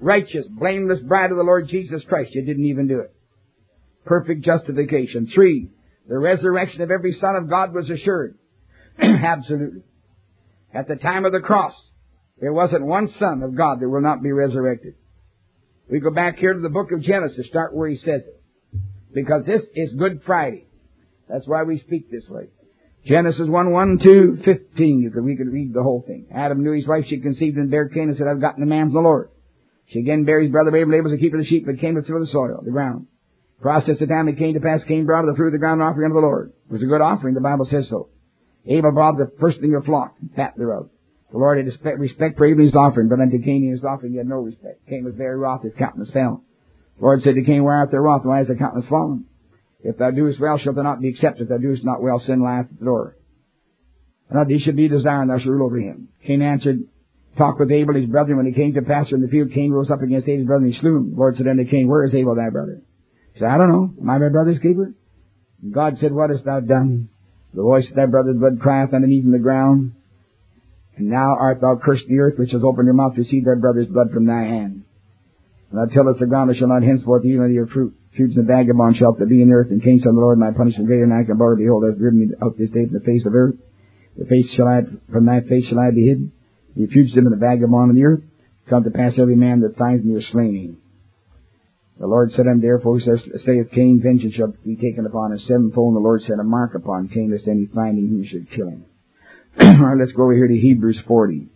righteous, blameless bride of the Lord Jesus Christ. You didn't even do it. Perfect justification. 3, the resurrection of every son of God was assured. Absolutely. At the time of the cross, there wasn't one son of God that will not be resurrected. We go back here to the book of Genesis, start where he says it. Because this is Good Friday. That's why we speak this way. Genesis 1:1-15. We could read the whole thing. Adam knew his wife, she conceived and bare Cain and said, I've gotten a man from the Lord. She again bare his brother Abel. Abel was a keeper of the sheep, but Cain was the soil, the ground. Process of time it came to pass, Cain brought of the fruit of the ground an offering unto the Lord. It was a good offering, the Bible says so. Abel brought the firstling of the flock, and fat thereof. The Lord had respect for Abel's offering, but unto Cain and his offering he had no respect. Cain was very wroth, his countenance fell. The Lord said to Cain, why art thou wroth? Why is thy countenance fallen? If thou doest well, shalt thou not be accepted. If thou doest not well, sin lieth at the door. And thee should be desired, thou shalt rule over him. Cain answered, talk with Abel his brother. When he came to pasture in the field, Cain rose up against Abel's brother and he slew him. The Lord said unto Cain, where is Abel thy brother? He said, I don't know. Am I my brother's keeper? And God said, what hast thou done? The voice of thy brother's blood crieth underneath in the ground. And now art thou cursed the earth, which has opened her mouth to receive thy brother's blood from thy hand. And thou tellest the ground, I shall not henceforth eat of your fruit. Feuds and vagabond shalt thou be in the earth. And Cain said, the Lord, my punishment greater than I can bear. Behold, thou hast driven me out this day from the face of earth. From thy face shall I be hidden. The fugitive and the vagabond in the earth. Come to pass every man that finds me is slain. The Lord said unto him, therefore, who saith Cain, vengeance shall be taken upon us sevenfold. And the Lord set a mark upon Cain, lest any finding him should kill him. All right, let's go over here to Hebrews 40.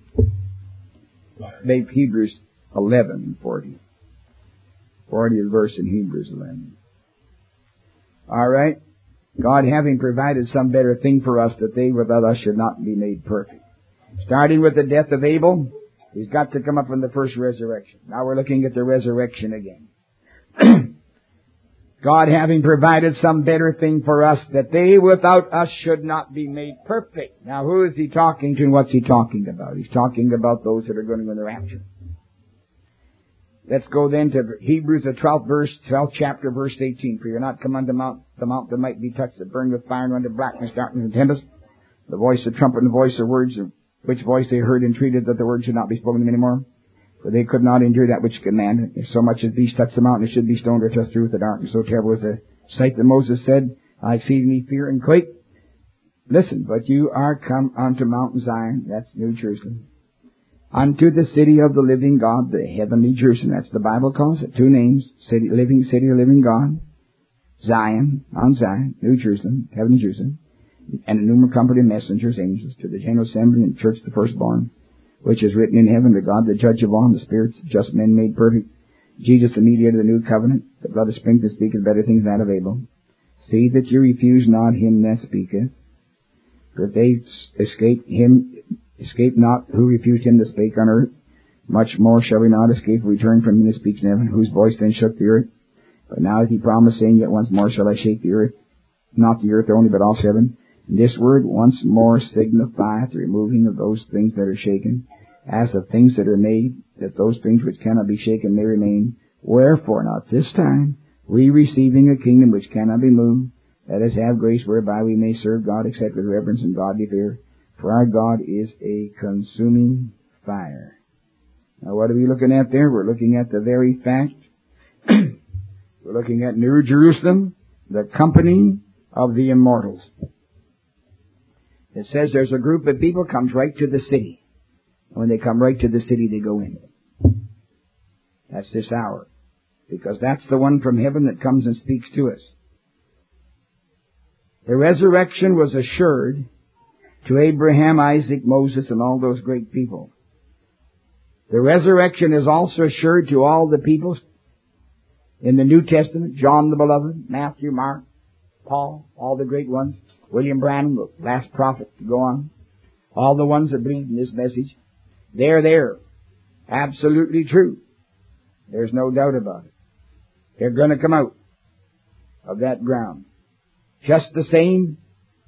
Hebrews 11:40. 40 is verse in Hebrews 11. All right. God having provided some better thing for us, that they without us should not be made perfect. Starting with the death of Abel, he's got to come up in the first resurrection. Now we're looking at the resurrection again. God having provided some better thing for us, that they without us should not be made perfect. Now who is he talking to and what's he talking about? He's talking about those that are going to go in the rapture. Let's go then to Hebrews, the 12th chapter, verse 18. For you're not come unto the mount that might be touched, that burned with fire, and unto blackness, darkness, and tempest. The voice of trumpet and the voice of words, which voice they heard entreated that the word should not be spoken to them any more. For they could not endure that which commanded. If so much as beast touched the mountain, it should be stoned or thrust through with the darkness. So terrible was the sight that Moses said, I exceedingly fear and quake. Listen, but you are come unto Mount Zion, that's New Jerusalem, unto the city of the living God, the heavenly Jerusalem. That's the Bible calls it. 2 names. City, living God. Zion, Mount Zion, New Jerusalem, heavenly Jerusalem. And a numerous company of messengers, angels, to the general assembly and church, the firstborn, which is written in heaven, to God, the judge of all, and the spirits of just men made perfect. Jesus, the mediator of the new covenant, the blood of sprinkling speaketh better things than that of Abel. See that you refuse not him that speaketh. For if they escape not who refused him that spake on earth, much more shall we not escape if we turn from him that speaks in heaven, whose voice then shook the earth. But now hath he promised, saying, yet once more shall I shake the earth, not the earth only, but also heaven. And this word once more signifieth the removing of those things that are shaken, as of things that are made, that those things which cannot be shaken may remain. Wherefore not this time, we receiving a kingdom which cannot be moved, let us have grace whereby we may serve God, except with reverence and godly fear. For our God is a consuming fire. Now what are we looking at there? We're looking at the very fact. We're looking at New Jerusalem, the company of the immortals. It says there's a group of people comes right to the city. And when they come right to the city, they go in. That's this hour. Because that's the one from heaven that comes and speaks to us. The resurrection was assured to Abraham, Isaac, Moses, and all those great people. The resurrection is also assured to all the people in the New Testament, John the Beloved, Matthew, Mark, Paul, all the great ones, William Branham, the last prophet to go on, all the ones that believed in this message. They're there. Absolutely true. There's no doubt about it. They're going to come out of that ground. Just the same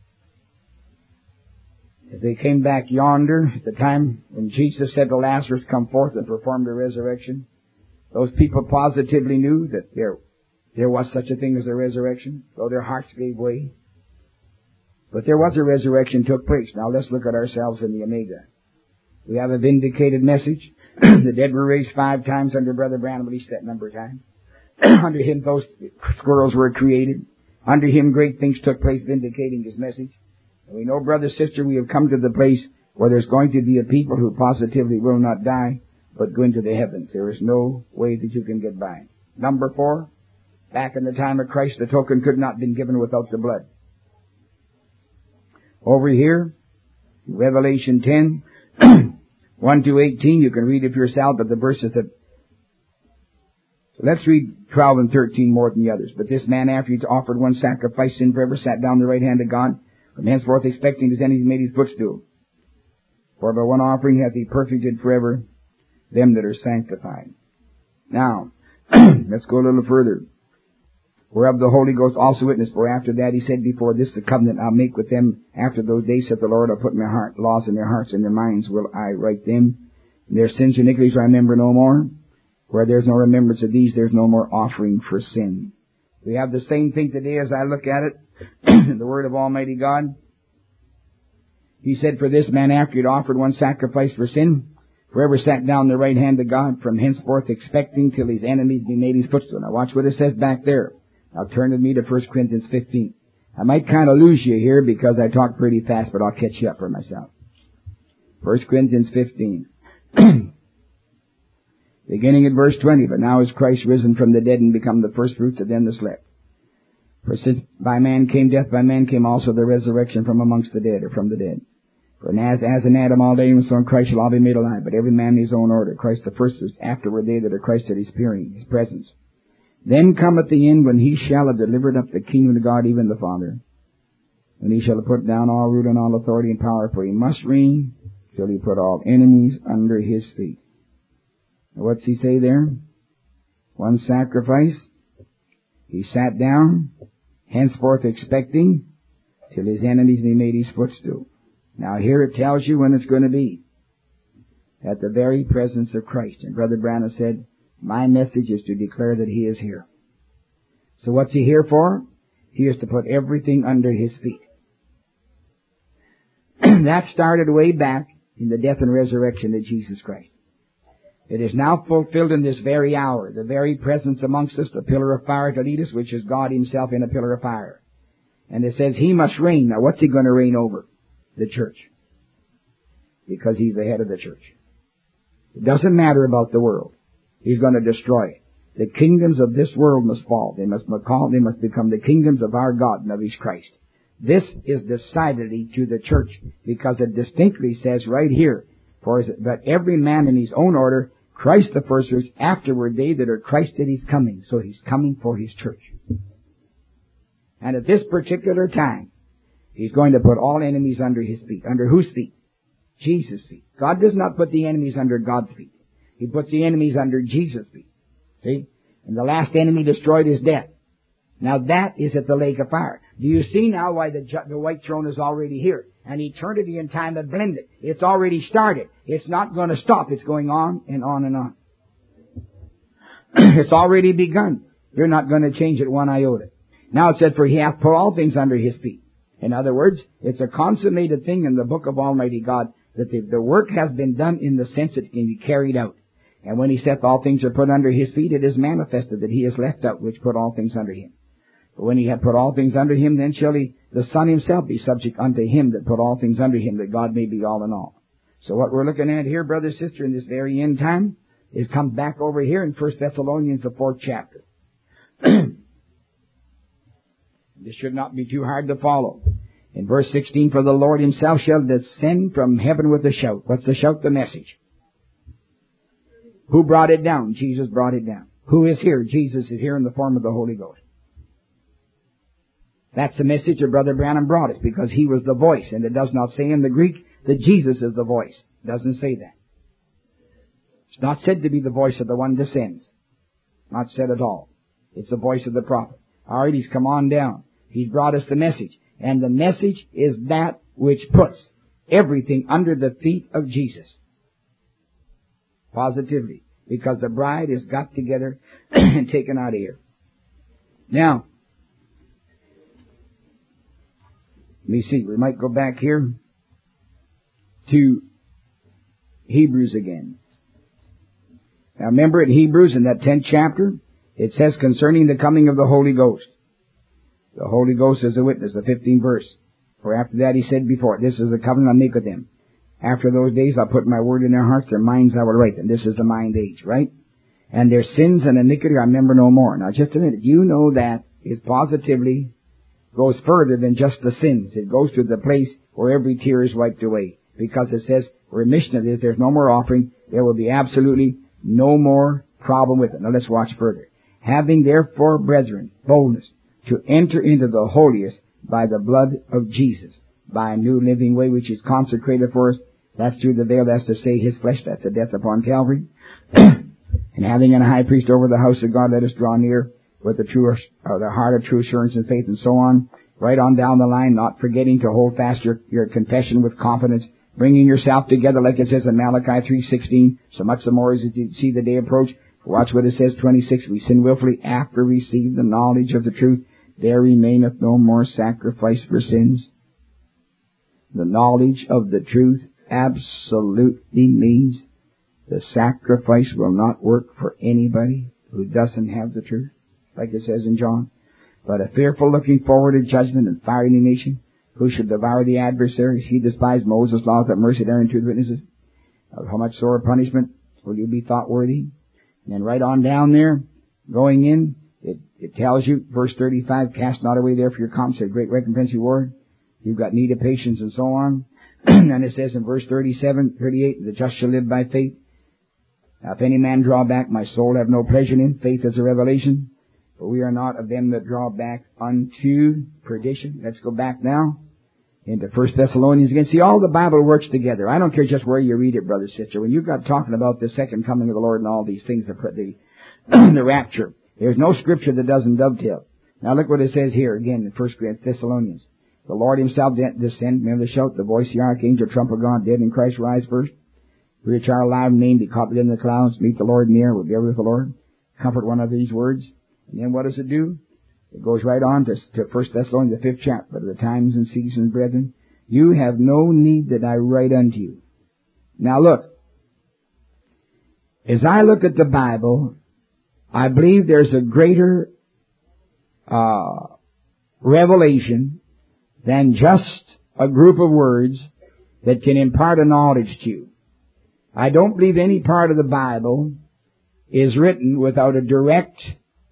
as they came back yonder at the time when Jesus said to Lazarus, come forth and perform the resurrection. Those people positively knew that there was such a thing as a resurrection, though their hearts gave way. But there was a resurrection took place. Now let's look at ourselves in the Omega. We have a vindicated message. The dead were raised 5 times under Brother Branham, at least that number of times. Under him, those squirrels were created. Under him, great things took place vindicating his message. And we know, brother, sister, we have come to the place where there's going to be a people who positively will not die, but go into the heavens. There is no way that you can get by. Number 4, back in the time of Christ, the token could not have been given without the blood. Over here, Revelation 10, 1 to 18, you can read it for yourself, but the verses that... Let's read 12 and 13 more than the others. But this man, after he'd offered one sacrifice, sin forever, sat down on the right hand of God, from henceforth expecting his enemies made his footstool. For by one offering hath he perfected forever them that are sanctified. Now, let's go a little further. Whereof the Holy Ghost also witnessed, for after that he said, before this the covenant I'll make with them after those days, saith the Lord, I'll put my laws in their hearts, and their minds will I write them. And their sins and iniquities I remember no more. Where there's no remembrance of these, there's no more offering for sin. We have the same thing today as I look at it in the Word of Almighty God. He said, for this man, after he'd offered one sacrifice for sin, forever sat down on the right hand of God, from henceforth expecting till his enemies be made his footstool. Now watch what it says back there. Now turn with me to 1 Corinthians 15. I might kind of lose you here because I talk pretty fast, but I'll catch you up for myself. 1 Corinthians 15. Beginning at verse 20, but now is Christ risen from the dead and become the first fruits of them that slept. For since by man came death, by man came also the resurrection from amongst the dead, or from the dead. For as in Adam all day, so in Christ shall all be made alive, but every man in his own order. Christ the first fruits, afterward they that are Christ at his appearing, his presence. Then cometh the end, when he shall have delivered up the kingdom of God, even the Father. When he shall have put down all rule and all authority and power, for he must reign till he put all enemies under his feet. What's he say there? One sacrifice. He sat down, henceforth expecting, till his enemies be made his footstool. Now here it tells you when it's going to be. At the very presence of Christ. And Brother Branham said, my message is to declare that he is here. So what's he here for? He is to put everything under his feet. That started way back in the death and resurrection of Jesus Christ. It is now fulfilled in this very hour, the very presence amongst us, the pillar of fire to lead us, which is God himself in a pillar of fire. And it says he must reign. Now what's he going to reign over? The church. Because he's the head of the church. It doesn't matter about the world. He's going to destroy it. The kingdoms of this world must fall. They must become the kingdoms of our God and of his Christ. This is decidedly to the church, because it distinctly says right here, but every man in his own order, Christ the first fruits, afterward they that are Christ at his coming. So he's coming for his church. And at this particular time, he's going to put all enemies under his feet. Under whose feet? Jesus' feet. God does not put the enemies under God's feet. He puts the enemies under Jesus' feet. See? And the last enemy destroyed is death. Now that is at the lake of fire. Do you see now why the white throne is already here? And eternity and time have blended. It's already started. It's not going to stop. It's going on and on and on. It's already begun. You're not going to change it one iota. Now it said, for he hath put all things under his feet. In other words, it's a consummated thing in the book of Almighty God that the work has been done in the sense that it can be carried out. And when he saith all things are put under his feet, it is manifested that he is left out, which put all things under him. But when he hath put all things under him, then shall the Son himself be subject unto him that put all things under him, that God may be all in all. So what we're looking at here, brother, sister, in this very end time, is come back over here in 1 Thessalonians, the 4th chapter. This should not be too hard to follow. In verse 16, for the Lord himself shall descend from heaven with a shout. What's the shout? The message. Who brought it down? Jesus brought it down. Who is here? Jesus is here in the form of the Holy Ghost. That's the message that Brother Branham brought us, because he was the voice. And it does not say in the Greek that Jesus is the voice. It doesn't say that. It's not said to be the voice of the one descends. Not said at all. It's the voice of the prophet. All right, he's come on down. He's brought us the message. And the message is that which puts everything under the feet of Jesus. Positively. Because the bride is got together and taken out of here. Now, let me see. We might go back here to Hebrews again. Now remember in Hebrews in that 10th chapter, it says concerning the coming of the Holy Ghost. The Holy Ghost is a witness, the 15th verse. For after that he said before, this is the covenant I make with them. After those days I'll put my word in their hearts, their minds I will write them. This is the mind age, right? And their sins and iniquity I remember no more. Now just a minute, you know that it positively goes further than just the sins. It goes to the place where every tear is wiped away. Because it says, remission of this, there's no more offering, there will be absolutely no more problem with it. Now let's watch further. Having therefore, brethren, boldness to enter into the holiest by the blood of Jesus, by a new living way which is consecrated for us. That's through the veil, that's to say his flesh, that's the death upon Calvary. And having a high priest over the house of God, let us draw near with the heart of true assurance and faith and so on. Right on down the line, not forgetting to hold fast your confession with confidence, bringing yourself together like it says in Malachi 3:16, so much the more as you see the day approach. Watch what it says, 26, we sin willfully after receive the knowledge of the truth. There remaineth no more sacrifice for sins. The knowledge of the truth absolutely means the sacrifice will not work for anybody who doesn't have the truth, like it says in John. But a fearful looking forward to judgment and fiery indignation, who should devour the adversaries? He despised Moses' law without mercy, Aaron to the witnesses. Of how much sore punishment will you be thought worthy? And then right on down there, going in, it tells you, verse 35, cast not away there for your confidence, a great recompense reward. You've got need of patience and so on. And then it says in verse 37, 38, the just shall live by faith. Now if any man draw back, my soul have no pleasure in. Faith is a revelation. But we are not of them that draw back unto perdition. Let's go back now into 1 Thessalonians again. See, all the Bible works together. I don't care just where you read it, brother, sister. When you got talking about the second coming of the Lord and all these things, the rapture, there's no scripture that doesn't dovetail. Now look what it says here again in 1 Thessalonians. The Lord himself descend, remember the shout, the voice of the archangel, trump of God, dead in Christ rise first. We which are alive and named, be caught in the clouds, meet the Lord near, will be ever with the Lord. Comfort one of these words. And then what does it do? It goes right on to 1 Thessalonians, the 5th chapter. But of the times and seasons, brethren, you have no need that I write unto you. Now look, as I look at the Bible, I believe there's a greater revelation than just a group of words that can impart a knowledge to you. I don't believe any part of the Bible is written without a direct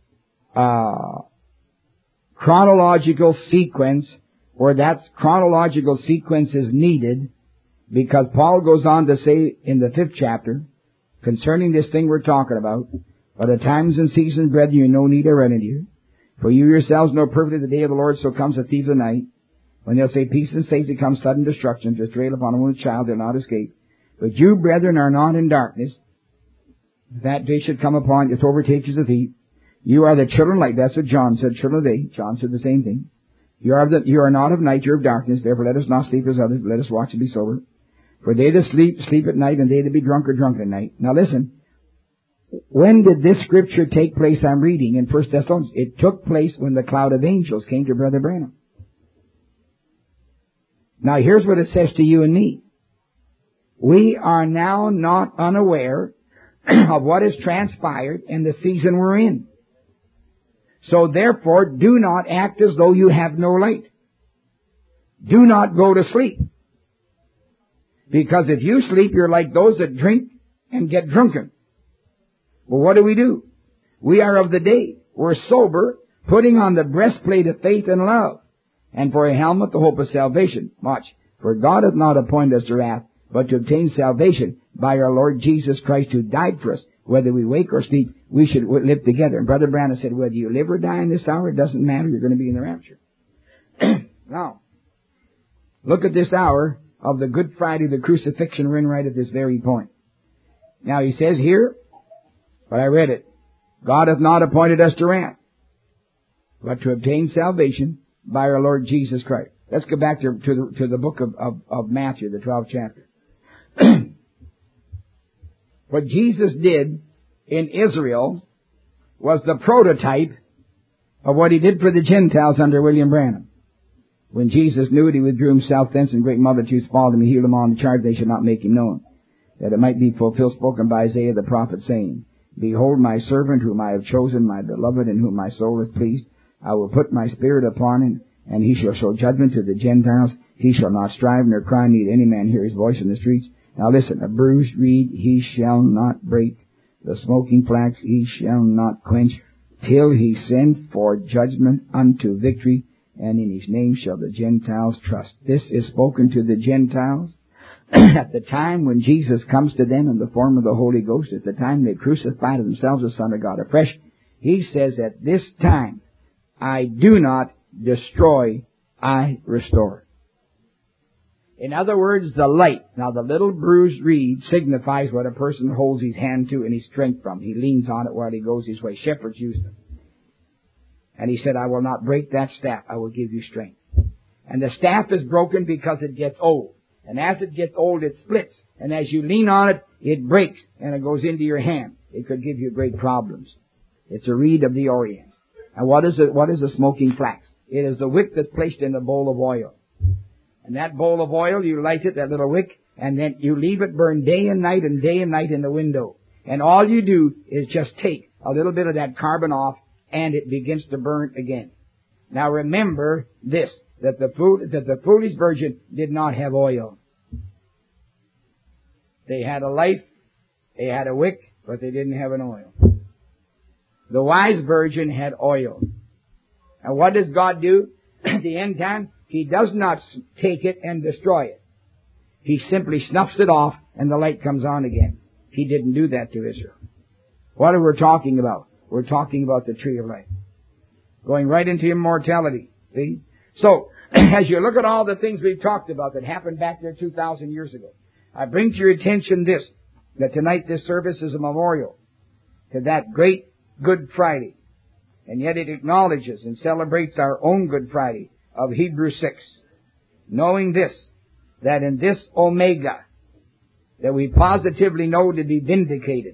chronological sequence, or that chronological sequence is needed, because Paul goes on to say in the 5th chapter, concerning this thing we're talking about, by the times and seasons, brethren, you no need I write unto you. For you yourselves know perfectly the day of the Lord, so comes a thief of the night. When they'll say peace and safety, comes sudden destruction, to trail upon a wounded child, they'll not escape. But you, brethren, are not in darkness. That day should come upon you to overtake you as a thief. You are the children of light. That's what John said, children of the day. John said the same thing. You are not of night, you're of darkness. Therefore let us not sleep as others, but let us watch and be sober. For they that sleep, sleep at night, and they that be drunk are drunk at night. Now listen. When did this scripture take place I'm reading in 1 Thessalonians? It took place when the cloud of angels came to Brother Branham. Now here's what it says to you and me. We are now not unaware of what has transpired in the season we're in. So therefore, do not act as though you have no light. Do not go to sleep. Because if you sleep, you're like those that drink and get drunken. Well, what do? We are of the day. We're sober, putting on the breastplate of faith and love, and for a helmet the hope of salvation. Watch. For God hath not appointed us to wrath, but to obtain salvation by our Lord Jesus Christ, who died for us. Whether we wake or sleep, we should live together. And Brother Branham said, whether you live or die in this hour, it doesn't matter. You're going to be in the rapture. Now, look at this hour of the Good Friday, the crucifixion. We're in right at this very point. Now, he says here, but I read it, God hath not appointed us to wrath, but to obtain salvation by our Lord Jesus Christ. Let's go back to the book of Matthew, the 12th chapter. What Jesus did in Israel was the prototype of what he did for the Gentiles under William Branham. When Jesus knew it, he withdrew himself thence, and great multitudes followed him. He healed them all, and charged they should not make him known, that it might be fulfilled, spoken by Isaiah the prophet, saying, Behold my servant whom I have chosen, my beloved, in whom my soul is pleased. I will put my spirit upon him, and he shall show judgment to the Gentiles. He shall not strive nor cry, neither any man hear his voice in the streets. Now listen, a bruised reed he shall not break, the smoking flax he shall not quench, till he send for judgment unto victory, and in his name shall the Gentiles trust. This is spoken to the Gentiles at the time when Jesus comes to them in the form of the Holy Ghost, at the time they crucify to themselves the Son of God afresh. He says, at this time, I do not destroy, I restore. In other words, the light. Now the little bruised reed signifies what a person holds his hand to and his strength from. He leans on it while he goes his way. Shepherds use them. And he said, I will not break that staff. I will give you strength. And the staff is broken because it gets old. And as it gets old, it splits. And as you lean on it, it breaks and it goes into your hand. It could give you great problems. It's a reed of the Orient. And what is a smoking flax? It is the wick that's placed in a bowl of oil. And that bowl of oil, you light it, that little wick, and then you leave it burn day and night in the window. And all you do is just take a little bit of that carbon off, and it begins to burn again. Now remember this, that the foolish virgin did not have oil. They had a light, they had a wick, but they didn't have an oil. The wise virgin had oil. And what does God do at the end time? He does not take it and destroy it. He simply snuffs it off and the light comes on again. He didn't do that to Israel. What are we talking about? We're talking about the tree of life. Going right into immortality. See? So, as you look at all the things we've talked about that happened back there 2,000 years ago, I bring to your attention this, that tonight this service is a memorial to that great Good Friday. And yet it acknowledges and celebrates our own Good Friday of Hebrews 6. Knowing this, that in this Omega, that we positively know to be vindicated,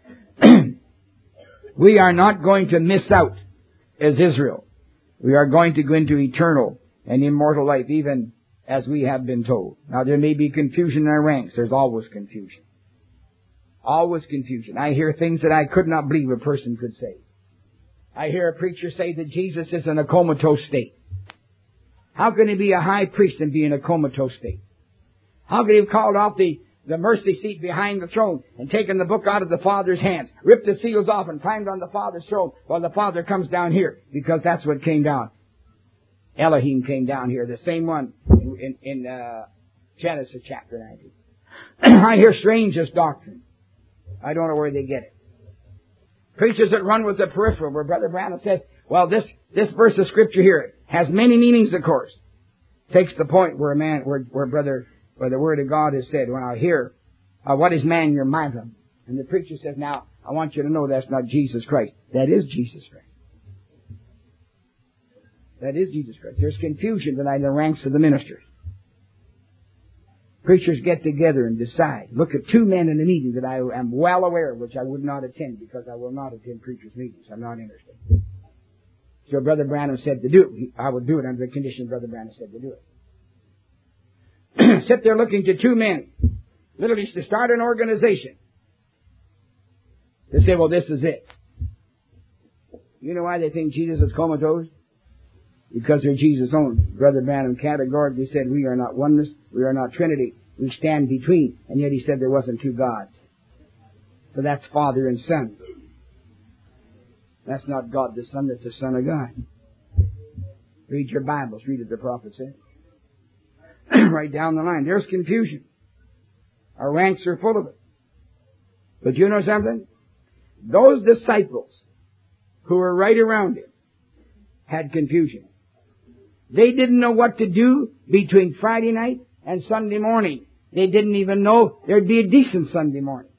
we are not going to miss out as Israel. We are going to go into eternal and immortal life, even as we have been told. Now there may be confusion in our ranks. There's always confusion. Always confusion. I hear things that I could not believe a person could say. I hear a preacher say that Jesus is in a comatose state. How can he be a high priest and be in a comatose state? How can he have called off the mercy seat behind the throne and taken the book out of the Father's hands, ripped the seals off and climbed on the Father's throne while the Father comes down here? Because that's what came down. Elohim came down here, the same one in Genesis chapter 19. I hear strangest doctrine. I don't know where they get it. Preachers that run with the peripheral, where Brother Branham says, well, this verse of Scripture here has many meanings, of course. Takes the point where the Word of God has said, when I hear, what is man your mind? And the preacher says, now, I want you to know that's not Jesus Christ. That is Jesus Christ. That is Jesus Christ. There's confusion tonight in the ranks of the ministers. Preachers get together and decide. Look at two men in a meeting that I am well aware of, which I would not attend because I will not attend preachers' meetings. I'm not interested. So Brother Branham said to do it. I would do it under the condition Brother Branham said to do it. Sit there looking to two men, literally to start an organization. They say, well, this is it. You know why they think Jesus is comatose? Because they're Jesus' own. Brother Branham categorically said, we are not oneness, we are not Trinity. We stand between. And yet he said there wasn't two gods. So that's Father and Son. That's not God the Son, that's the Son of God. Read your Bibles, read what the prophet said. Right down the line. There's confusion. Our ranks are full of it. But you know something? Those disciples who were right around him had confusion. They didn't know what to do between Friday night and Sunday morning. They didn't even know there'd be a decent Sunday morning.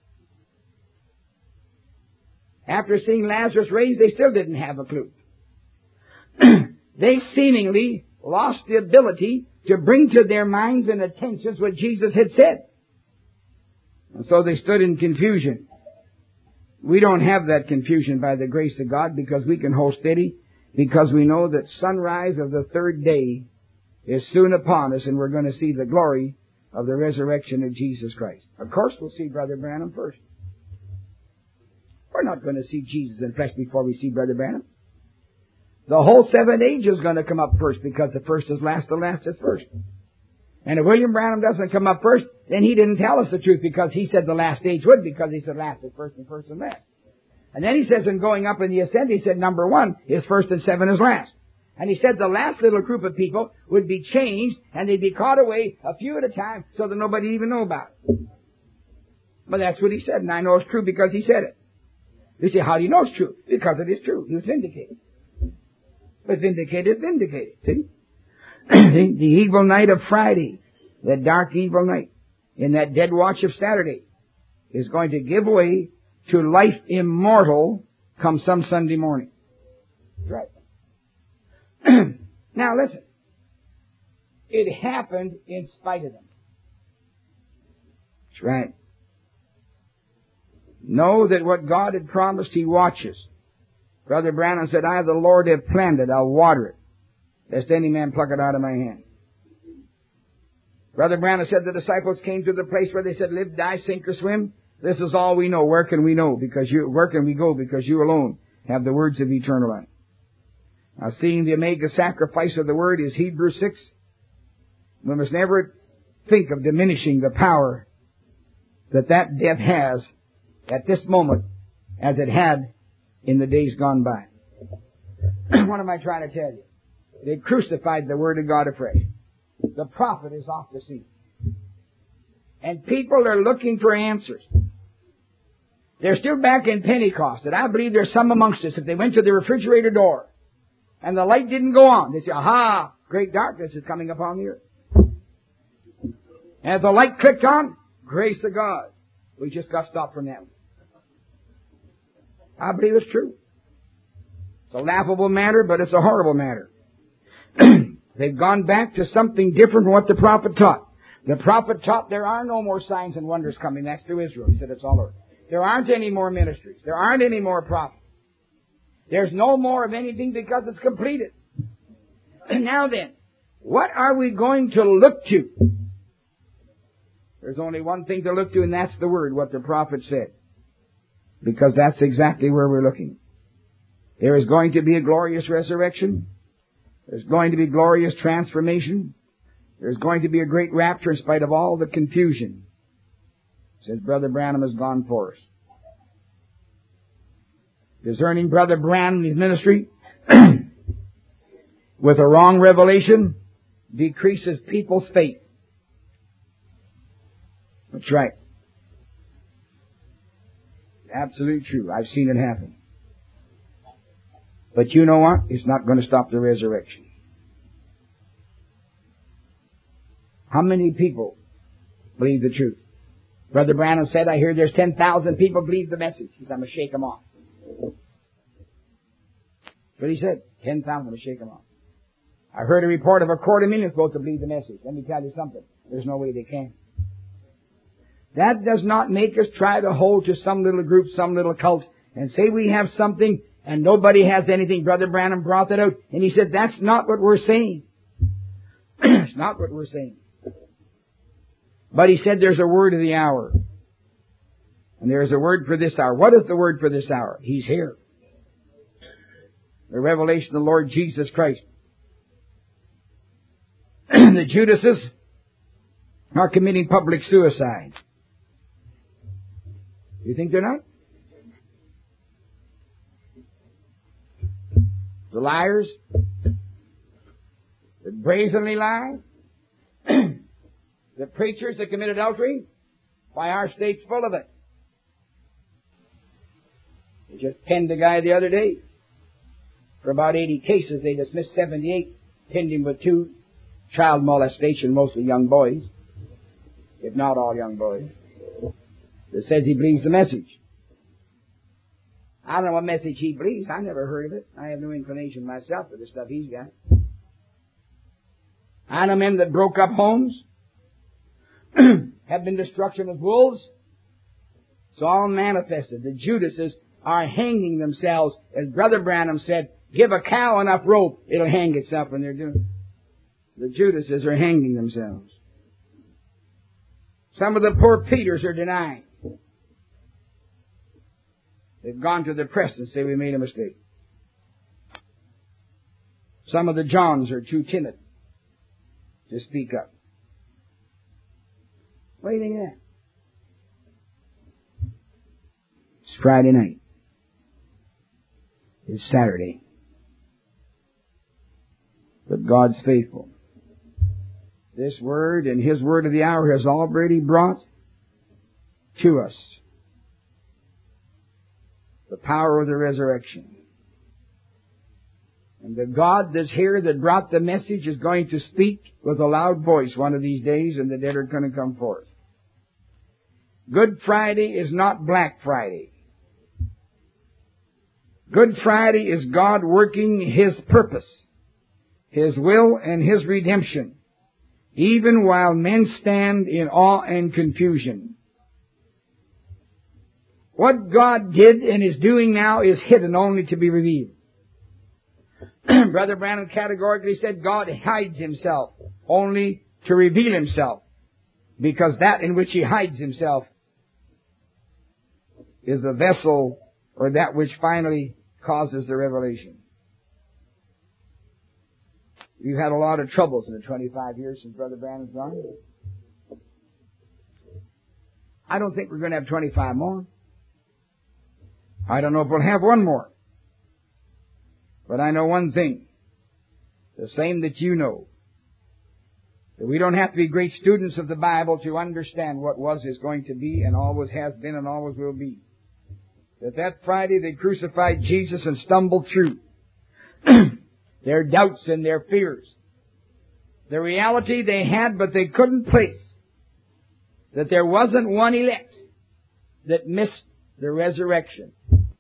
After seeing Lazarus raised, they still didn't have a clue. They seemingly lost the ability to bring to their minds and attentions what Jesus had said. And so they stood in confusion. We don't have that confusion by the grace of God because we can hold steady, because we know that sunrise of the third day is soon upon us and we're going to see the glory of the resurrection of Jesus Christ. Of course we'll see Brother Branham first. We're not going to see Jesus in flesh before we see Brother Branham. The whole 7 ages is going to come up first because the first is last, the last is first. And if William Branham doesn't come up first, then he didn't tell us the truth because he said the last age would, because he said last is first and first is last. And then he says in going up in the ascent, he said number 1 is first and 7 is last. And he said the last little group of people would be changed and they'd be caught away a few at a time so that nobody even know about it. But that's what he said, and I know it's true because he said it. You say, how do you know it's true? Because it is true. He was vindicated. But vindicated, see? The evil night of Friday, that dark evil night, in that dead watch of Saturday, is going to give way to life immortal come some Sunday morning. That's right. Now listen. It happened in spite of them. That's right. Know that what God had promised, He watches. Brother Branham said, I, the Lord, have planted, I'll water it, lest any man pluck it out of my hand. Brother Branham said the disciples came to the place where they said, live, die, sink, or swim. This is all we know. Where can we know? Where can we go? Because you alone have the words of eternal life. Now, seeing the omega sacrifice of the Word is Hebrews 6. We must never think of diminishing the power that death has at this moment as it had in the days gone by. What am I trying to tell you? They crucified the Word of God afresh. The prophet is off the scene. And people are looking for answers. They're still back in Pentecost, and I believe there's some amongst us, if they went to the refrigerator door and the light didn't go on, they'd say, aha, great darkness is coming upon the earth. And if the light clicked on, grace of God. We just got stopped from that one. I believe it's true. It's a laughable matter, but it's a horrible matter. They've gone back to something different from what the prophet taught. The prophet taught there are no more signs and wonders coming. That's through Israel. He said it's all over. There aren't any more ministries. There aren't any more prophets. There's no more of anything because it's completed. Now then, what are we going to look to? There's only one thing to look to, and that's the Word, what the prophet said. Because that's exactly where we're looking. There is going to be a glorious resurrection. There's going to be glorious transformation. There's going to be a great rapture in spite of all the confusion. Says Brother Branham has gone for us. Discerning Brother Branham and his ministry with a wrong revelation decreases people's faith. That's right. Absolutely true. I've seen it happen. But you know what? It's not going to stop the resurrection. How many people believe the truth? Brother Branham said, I hear there's 10,000 people believe the message. He said, I'm going to shake them off. But he said, 10,000, I'm going to shake them off. I heard a report of 250,000 supposed to believe the message. Let me tell you something. There's no way they can. That does not make us try to hold to some little group, some little cult, and say we have something and nobody has anything. Brother Branham brought that out, and he said, that's not what we're saying. It's not what we're saying. But he said there's a word of the hour. And there's a word for this hour. What is the word for this hour? He's here. The revelation of the Lord Jesus Christ. The Judases are committing public suicide. You think they're not? The liars that brazenly lie. The preachers that commit adultery. Why, our state's full of it. They just penned a guy the other day. For about 80 cases, they dismissed 78, pinned him with 2 child molestation, mostly young boys, if not all young boys. That says he believes the message. I don't know what message he believes. I never heard of it. I have no inclination myself for the stuff he's got. I know men that broke up homes, have been destruction of wolves. It's all manifested. The Judases are hanging themselves. As Brother Branham said, give a cow enough rope, it'll hang itself when they're doing it. The Judases are hanging themselves. Some of the poor Peters are denying. They've gone to the press and say we made a mistake. Some of the Johns are too timid to speak up. What do you think of that? It's Friday night. It's Saturday. But God's faithful. This word and His word of the hour has already brought to us the power of the resurrection. And the God that's here that brought the message is going to speak with a loud voice one of these days, and the dead are going to come forth. Good Friday is not Black Friday. Good Friday is God working His purpose, His will, and His redemption, even while men stand in awe and confusion. What God did and is doing now is hidden only to be revealed. Brother Branham categorically said God hides Himself only to reveal Himself, because that in which He hides Himself is the vessel or that which finally causes the revelation. We've had a lot of troubles in the 25 years since Brother Branham's gone. I don't think we're going to have 25 more. I don't know if we'll have one more. But I know one thing, the same that you know, that we don't have to be great students of the Bible to understand what was, is going to be, and always has been and always will be. That Friday they crucified Jesus and stumbled through their doubts and their fears. The reality they had, but they couldn't place, that there wasn't one elect that missed the resurrection.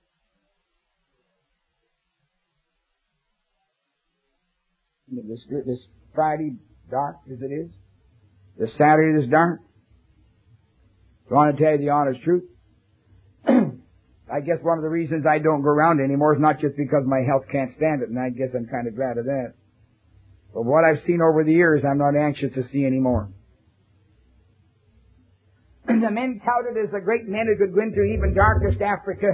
This Friday, dark as it is. This Saturday is dark. So I want to tell you the honest truth. I guess one of the reasons I don't go around anymore is not just because my health can't stand it, and I guess I'm kind of glad of that. But what I've seen over the years, I'm not anxious to see anymore. The men touted as the great men who could go into even darkest Africa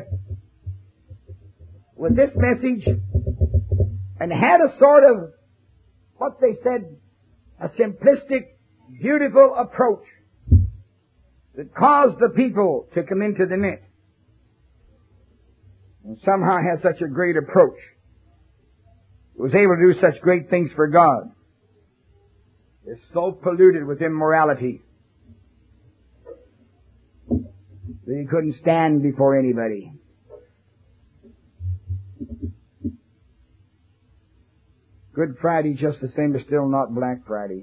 with this message, and had a sort of, what they said, a simplistic, beautiful approach that caused the people to come into the net. And somehow had such a great approach. Was able to do such great things for God. Is so polluted with immorality that he couldn't stand before anybody. Good Friday, just the same, is still not Black Friday.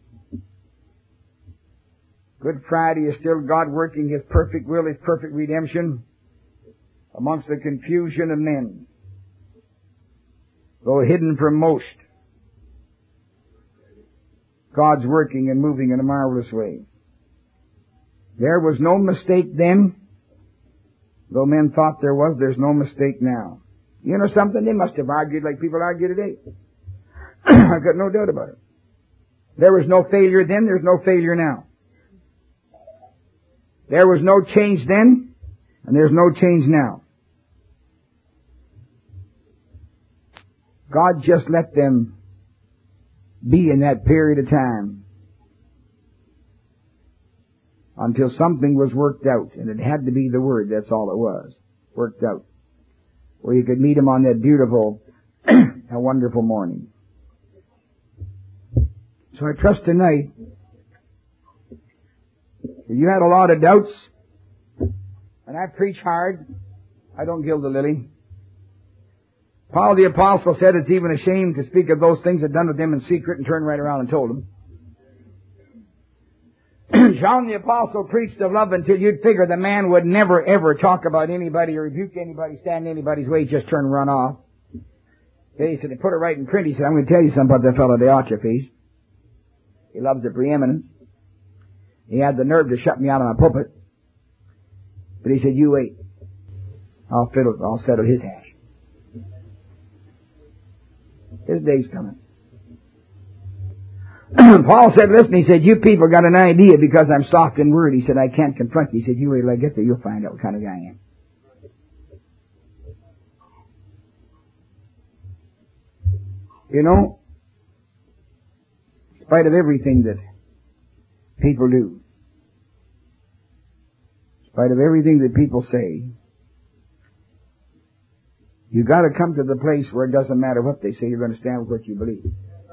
Good Friday is still God working His perfect will, His perfect redemption amongst the confusion of men. Though hidden from most, God's working and moving in a marvelous way. There was no mistake then, though men thought there was. There's no mistake now. You know something? They must have argued like people argue today. I've got no doubt about it. There was no failure then, there's no failure now. There was no change then, and there's no change now. God just let them be in that period of time until something was worked out, and it had to be the Word, that's all it was, worked out, where you could meet Him on that beautiful and wonderful morning. So I trust tonight, if you had a lot of doubts, and I preach hard, I don't gild the lily. Paul the Apostle said it's even a shame to speak of those things that done with them in secret and turn right around and told them. John the Apostle preached of love until you'd figure the man would never ever talk about anybody or rebuke anybody, stand in anybody's way, just turn and run off. Okay, he said, they put it right in print. He said, I'm going to tell you something about that fellow Diotrephes. He loves the preeminence. He had the nerve to shut me out of my pulpit. But he said, you wait. I'll settle his hash. His day's coming. Paul said, listen, he said, you people got an idea because I'm soft in word. He said, I can't confront you. He said, you wait till I get there, you'll find out what kind of guy I am. You know, in spite of everything that people do, in spite of everything that people say, you've got to come to the place where it doesn't matter what they say, you're going to stand with what you believe.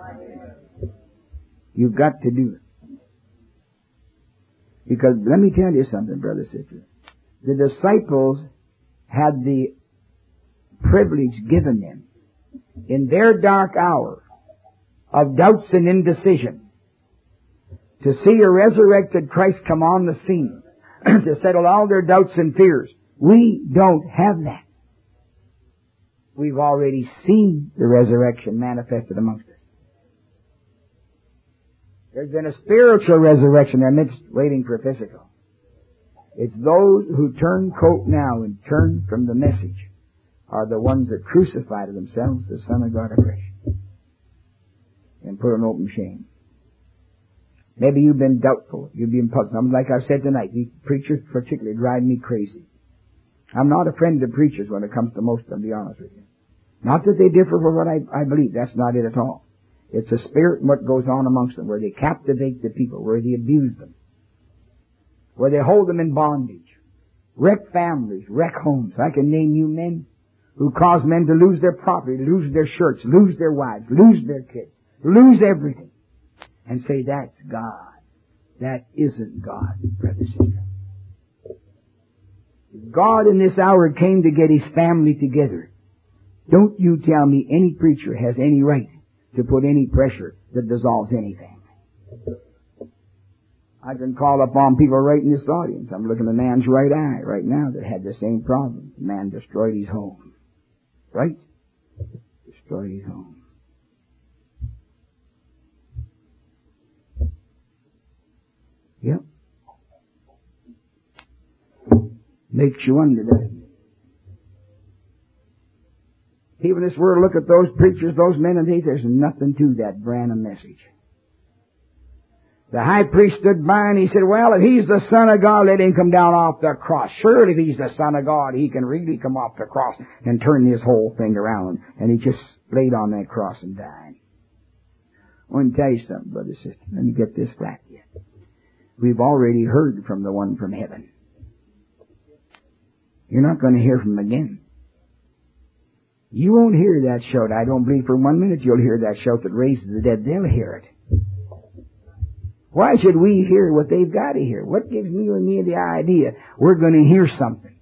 You've got to do it. Because let me tell you something, brother, sister. The disciples had the privilege given them in their dark hour of doubts and indecision to see a resurrected Christ come on the scene to settle all their doubts and fears. We don't have that. We've already seen the resurrection manifested amongst us. There's been a spiritual resurrection in our midst waiting for a physical. It's those who turn coat now and turn from the message are the ones that crucify to themselves the Son of God afresh and put an open shame. Maybe you've been doubtful. You've been puzzled. Like I said tonight, these preachers particularly drive me crazy. I'm not a friend of preachers when it comes to most of them, to be honest with you. Not that they differ from what I believe. That's not it at all. It's a spirit in what goes on amongst them, where they captivate the people, where they abuse them, where they hold them in bondage, wreck families, wreck homes. I can name you men who cause men to lose their property, lose their shirts, lose their wives, lose their kids, lose everything, and say, that's God. That isn't God, brother and sister. God in this hour came to get His family together. Don't you tell me any preacher has any right to put any pressure that dissolves anything. I can call upon people right in this audience. I'm looking at a man's right eye right now that had the same problem. The man destroyed his home. Right? Destroyed his home. Yep. Makes you wonder, doesn't it? People in this world look at those preachers, those men, and think there's nothing to that Branham message. The high priest stood by and he said, well, if He's the Son of God, let Him come down off the cross. Surely if He's the Son of God, He can really come off the cross and turn this whole thing around. And He just laid on that cross and died. I want to tell you something, brother and sister. Let me get this flat yet. We've already heard from the one from heaven. You're not going to hear from Him again. You won't hear that shout. I don't believe for 1 minute you'll hear that shout that raises the dead. They'll hear it. Why should we hear what they've got to hear? What gives you and me the idea we're going to hear something?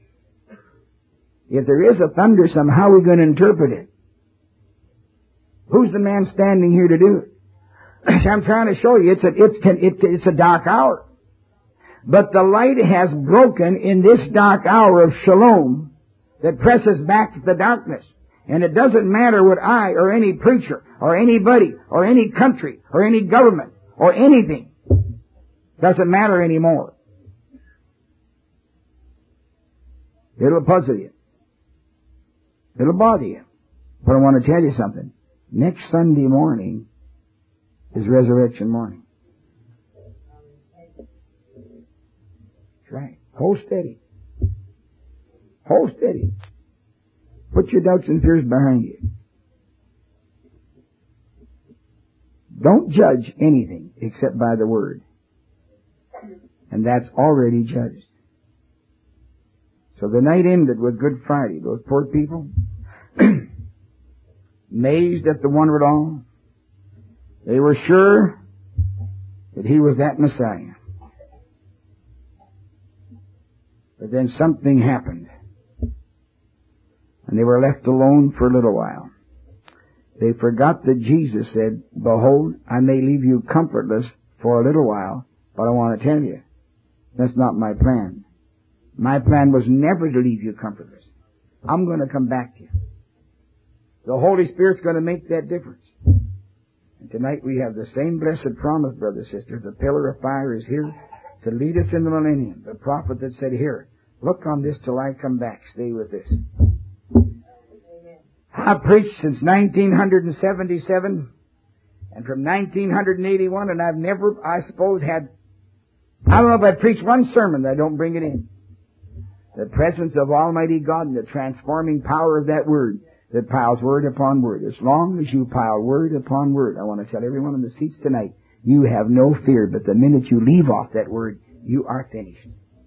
If there is a thunder, how are we going to interpret it? Who's the man standing here to do it? I'm trying to show you it's a dark hour. But the light has broken in this dark hour of shalom that presses back the darkness. And it doesn't matter what I or any preacher or anybody or any country or any government or anything. Doesn't matter anymore. It'll puzzle you. It'll bother you. But I want to tell you something. Next Sunday morning is resurrection morning. That's right. Hold steady. Hold steady. Put your doubts and fears behind you. Don't judge anything except by the Word. And that's already judged. So the night ended with Good Friday. Those poor people, amazed at the wonder of it all. They were sure that He was that Messiah. But then something happened. And they were left alone for a little while. They forgot that Jesus said, behold, I may leave you comfortless for a little while, but I want to tell you, that's not my plan. My plan was never to leave you comfortless. I'm going to come back to you. The Holy Spirit's going to make that difference. And tonight we have the same blessed promise, brother, sister. The pillar of fire is here to lead us in the millennium. The prophet that said, here, look on this till I come back. Stay with this. I've preached since 1977 and from 1981, and I've never, I suppose, I don't know if I've preached one sermon that I don't bring it in. The presence of Almighty God and the transforming power of that Word that piles word upon word. As long as you pile word upon word, I want to tell everyone in the seats tonight, you have no fear, but the minute you leave off that word, you are finished.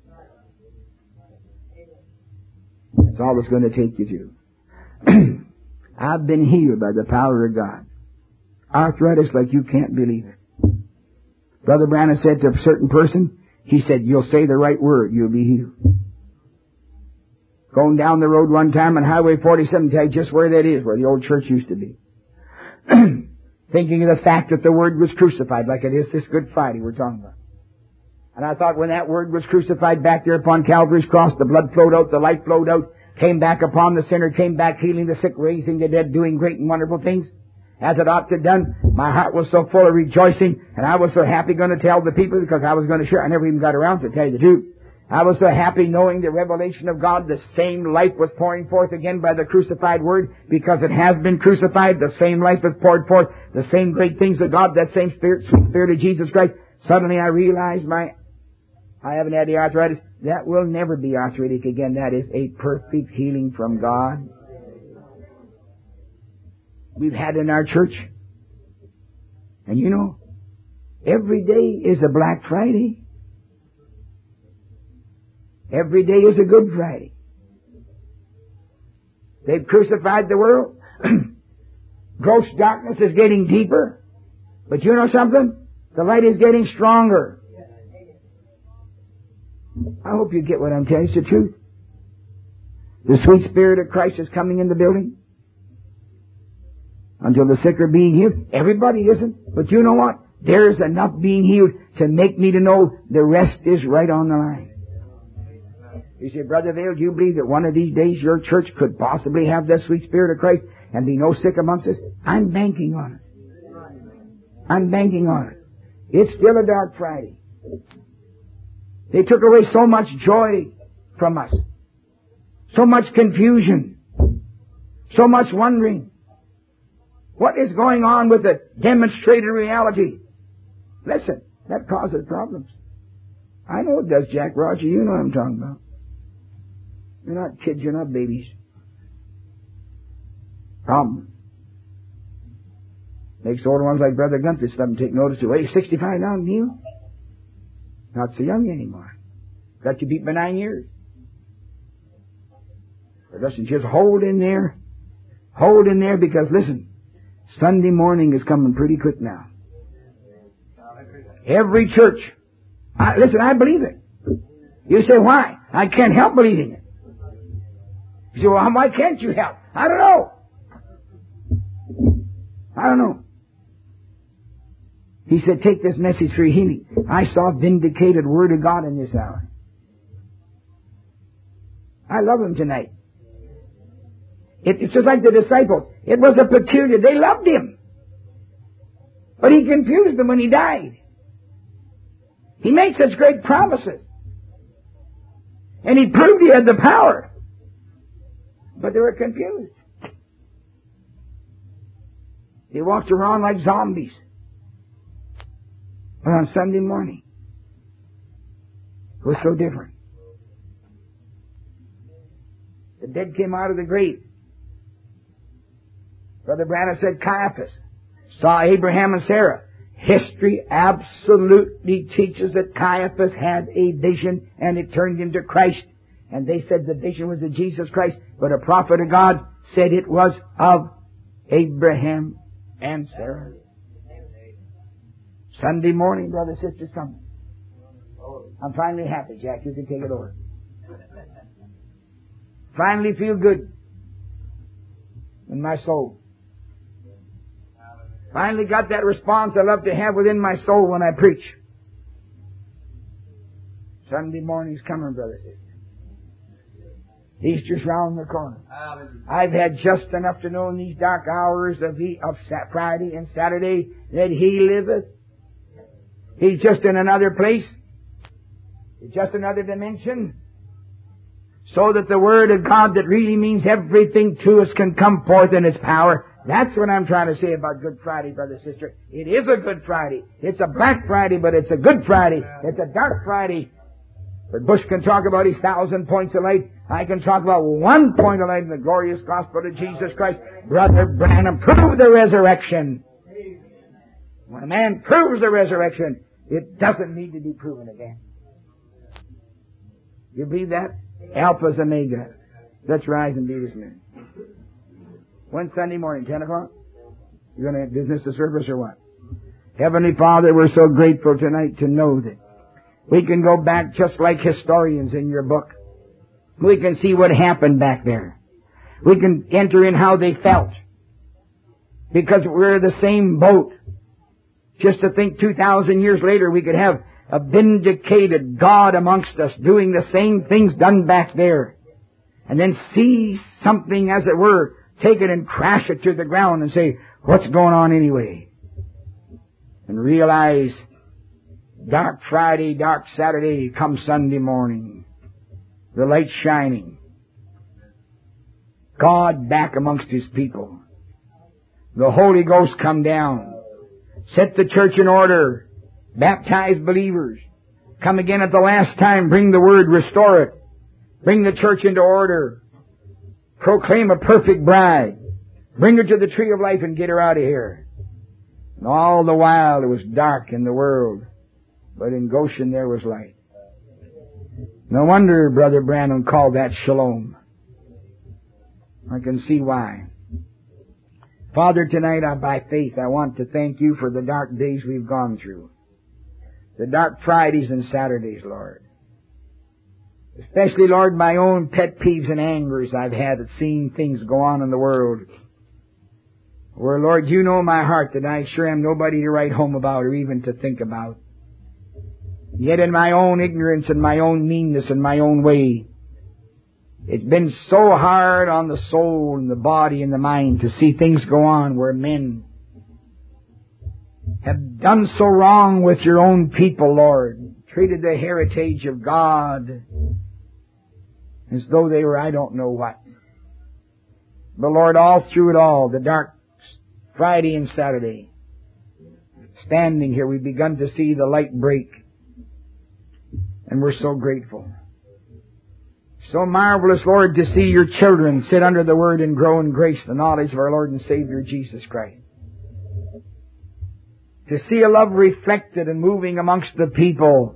That's all it's going to take you to. I've been healed by the power of God. Arthritis like you can't believe it. Brother Branham said to a certain person, he said, you'll say the right word, you'll be healed. Going down the road one time on Highway 47, tell you just where that is, where the old church used to be. Thinking of the fact that the Word was crucified, like it is this Good Friday we're talking about. And I thought when that Word was crucified back there upon Calvary's cross, the blood flowed out, the light flowed out, came back upon the sinner, came back healing the sick, raising the dead, doing great and wonderful things, as it ought to have done. My heart was so full of rejoicing, and I was so happy going to tell the people, because I was going to share. I never even got around to tell you the truth. I was so happy knowing the revelation of God. The same life was pouring forth again by the crucified Word, because it has been crucified. The same life is poured forth. The same great things of God, that same Spirit, sweet Spirit of Jesus Christ. Suddenly I realized I haven't had the arthritis. That will never be arthritic again. That is a perfect healing from God. We've had in our church. And you know, every day is a Black Friday. Every day is a Good Friday. They've crucified the world. Gross darkness is getting deeper. But you know something? The light is getting stronger. I hope you get what I'm telling you. It's the truth. The sweet Spirit of Christ is coming in the building. Until the sick are being healed. Everybody isn't. But you know what? There's enough being healed to make me to know the rest is right on the line. You say, Brother Vail, do you believe that one of these days your church could possibly have the sweet Spirit of Christ and be no sick amongst us? I'm banking on it. I'm banking on it. It's still a dark Friday. They took away so much joy from us. So much confusion. So much wondering. What is going on with the demonstrated reality? Listen, that causes problems. I know it does, Jack Roger. You know what I'm talking about. You're not kids, you're not babies. Problem. Makes older ones like Brother Gunther stop and take notice of, hey, 65 now, you? Not so young anymore. Got you beat by 9 years. But listen, just hold in there. Hold in there, because listen, Sunday morning is coming pretty quick now. Every church. Listen, I believe it. You say, why? I can't help believing it. You say, well, why can't you help? I don't know. I don't know. He said, take this message for healing. I saw vindicated Word of God in this hour. I love Him tonight. It's just like the disciples. It was a peculiar, they loved Him. But He confused them when He died. He made such great promises. And He proved He had the power. But they were confused. They walked around like zombies. But on Sunday morning, it was so different. The dead came out of the grave. Brother Branham said Caiaphas saw Abraham and Sarah. History absolutely teaches that Caiaphas had a vision and it turned into Christ. And they said the vision was of Jesus Christ. But a prophet of God said it was of Abraham and Sarah. Sunday morning, brothers and sisters, come. I'm finally happy, Jack. You can take it over. Finally feel good in my soul. Finally got that response I love to have within my soul when I preach. Sunday morning's coming, brothers and sisters. Easter's round the corner. I've had just enough to know in these dark hours of Friday and Saturday that He liveth. He's just in another place. It's just another dimension. So that the Word of God that really means everything to us can come forth in its power. That's what I'm trying to say about Good Friday, brother, sister. It is a Good Friday. It's a Black Friday, but it's a Good Friday. It's a dark Friday, But Bush can talk about his 1,000 points of light. I can talk about 1 point of light in the glorious gospel of Jesus Christ. Brother Branham proved the resurrection. When a man proves the resurrection, it doesn't need to be proven again. You believe that? Alpha's Omega. Let's rise and be His men. When Sunday morning, 10 o'clock? You're going to dismiss the service or what? Heavenly Father, we're so grateful tonight to know that we can go back just like historians in your book. We can see what happened back there. We can enter in how they felt. Because we're the same boat. Just to think 2,000 years later we could have a vindicated God amongst us doing the same things done back there. And then see something, as it were, take it and crash it to the ground and say, what's going on anyway? And realize dark Friday, dark Saturday, come Sunday morning. The light shining. God back amongst His people. The Holy Ghost come down. Set the church in order. Baptize believers. Come again at the last time. Bring the Word. Restore it. Bring the church into order. Proclaim a perfect bride. Bring her to the tree of life and get her out of here. And all the while it was dark in the world. But in Goshen there was light. No wonder Brother Branham called that shalom. I can see why. Father, tonight by faith I want to thank You for the dark days we've gone through. The dark Fridays and Saturdays, Lord. Especially, Lord, my own pet peeves and angers I've had at seeing things go on in the world. Where, Lord, You know my heart that I sure am nobody to write home about or even to think about. Yet in my own ignorance and my own meanness and my own way, it's been so hard on the soul and the body and the mind to see things go on where men have done so wrong with Your own people, Lord. Treated the heritage of God as though they were I don't know what. But Lord, all through it all, the dark Friday and Saturday, standing here, we've begun to see the light break. And we're so grateful. So marvelous, Lord, to see Your children sit under the Word and grow in grace, the knowledge of our Lord and Savior Jesus Christ. To see a love reflected and moving amongst the people.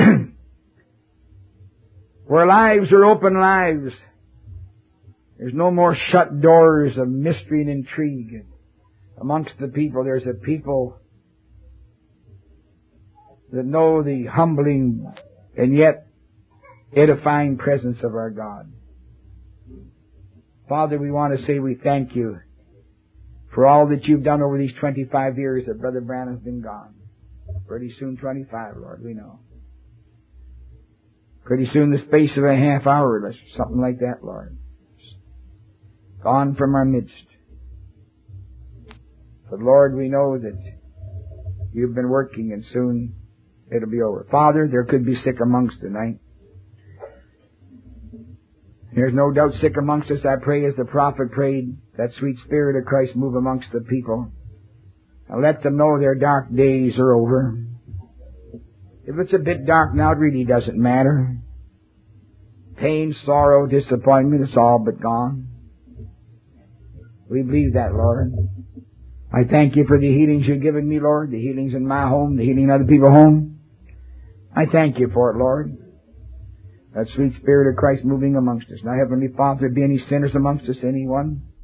Where lives are open lives. There's no more shut doors of mystery and intrigue. Amongst the people, there's a people that know the humbling and yet edifying presence of our God. Father, we want to say we thank You for all that You've done over these 25 years that Brother Branham's been gone. Pretty soon 25, Lord, we know. Pretty soon the space of a half hour, something like that, Lord. Gone from our midst. But Lord, we know that You've been working and soon it'll be over. Father, there could be sick amongst tonight. There's no doubt sick amongst us. I pray as the prophet prayed, that sweet Spirit of Christ move amongst the people. And let them know their dark days are over. If it's a bit dark now, it really doesn't matter. Pain, sorrow, disappointment, it's all but gone. We believe that, Lord. I thank You for the healings You've given me, Lord. The healings in my home, the healing in other people's home. I thank You for it, Lord. That sweet Spirit of Christ moving amongst us. Now, Heavenly Father, there be any sinners amongst us, anyone?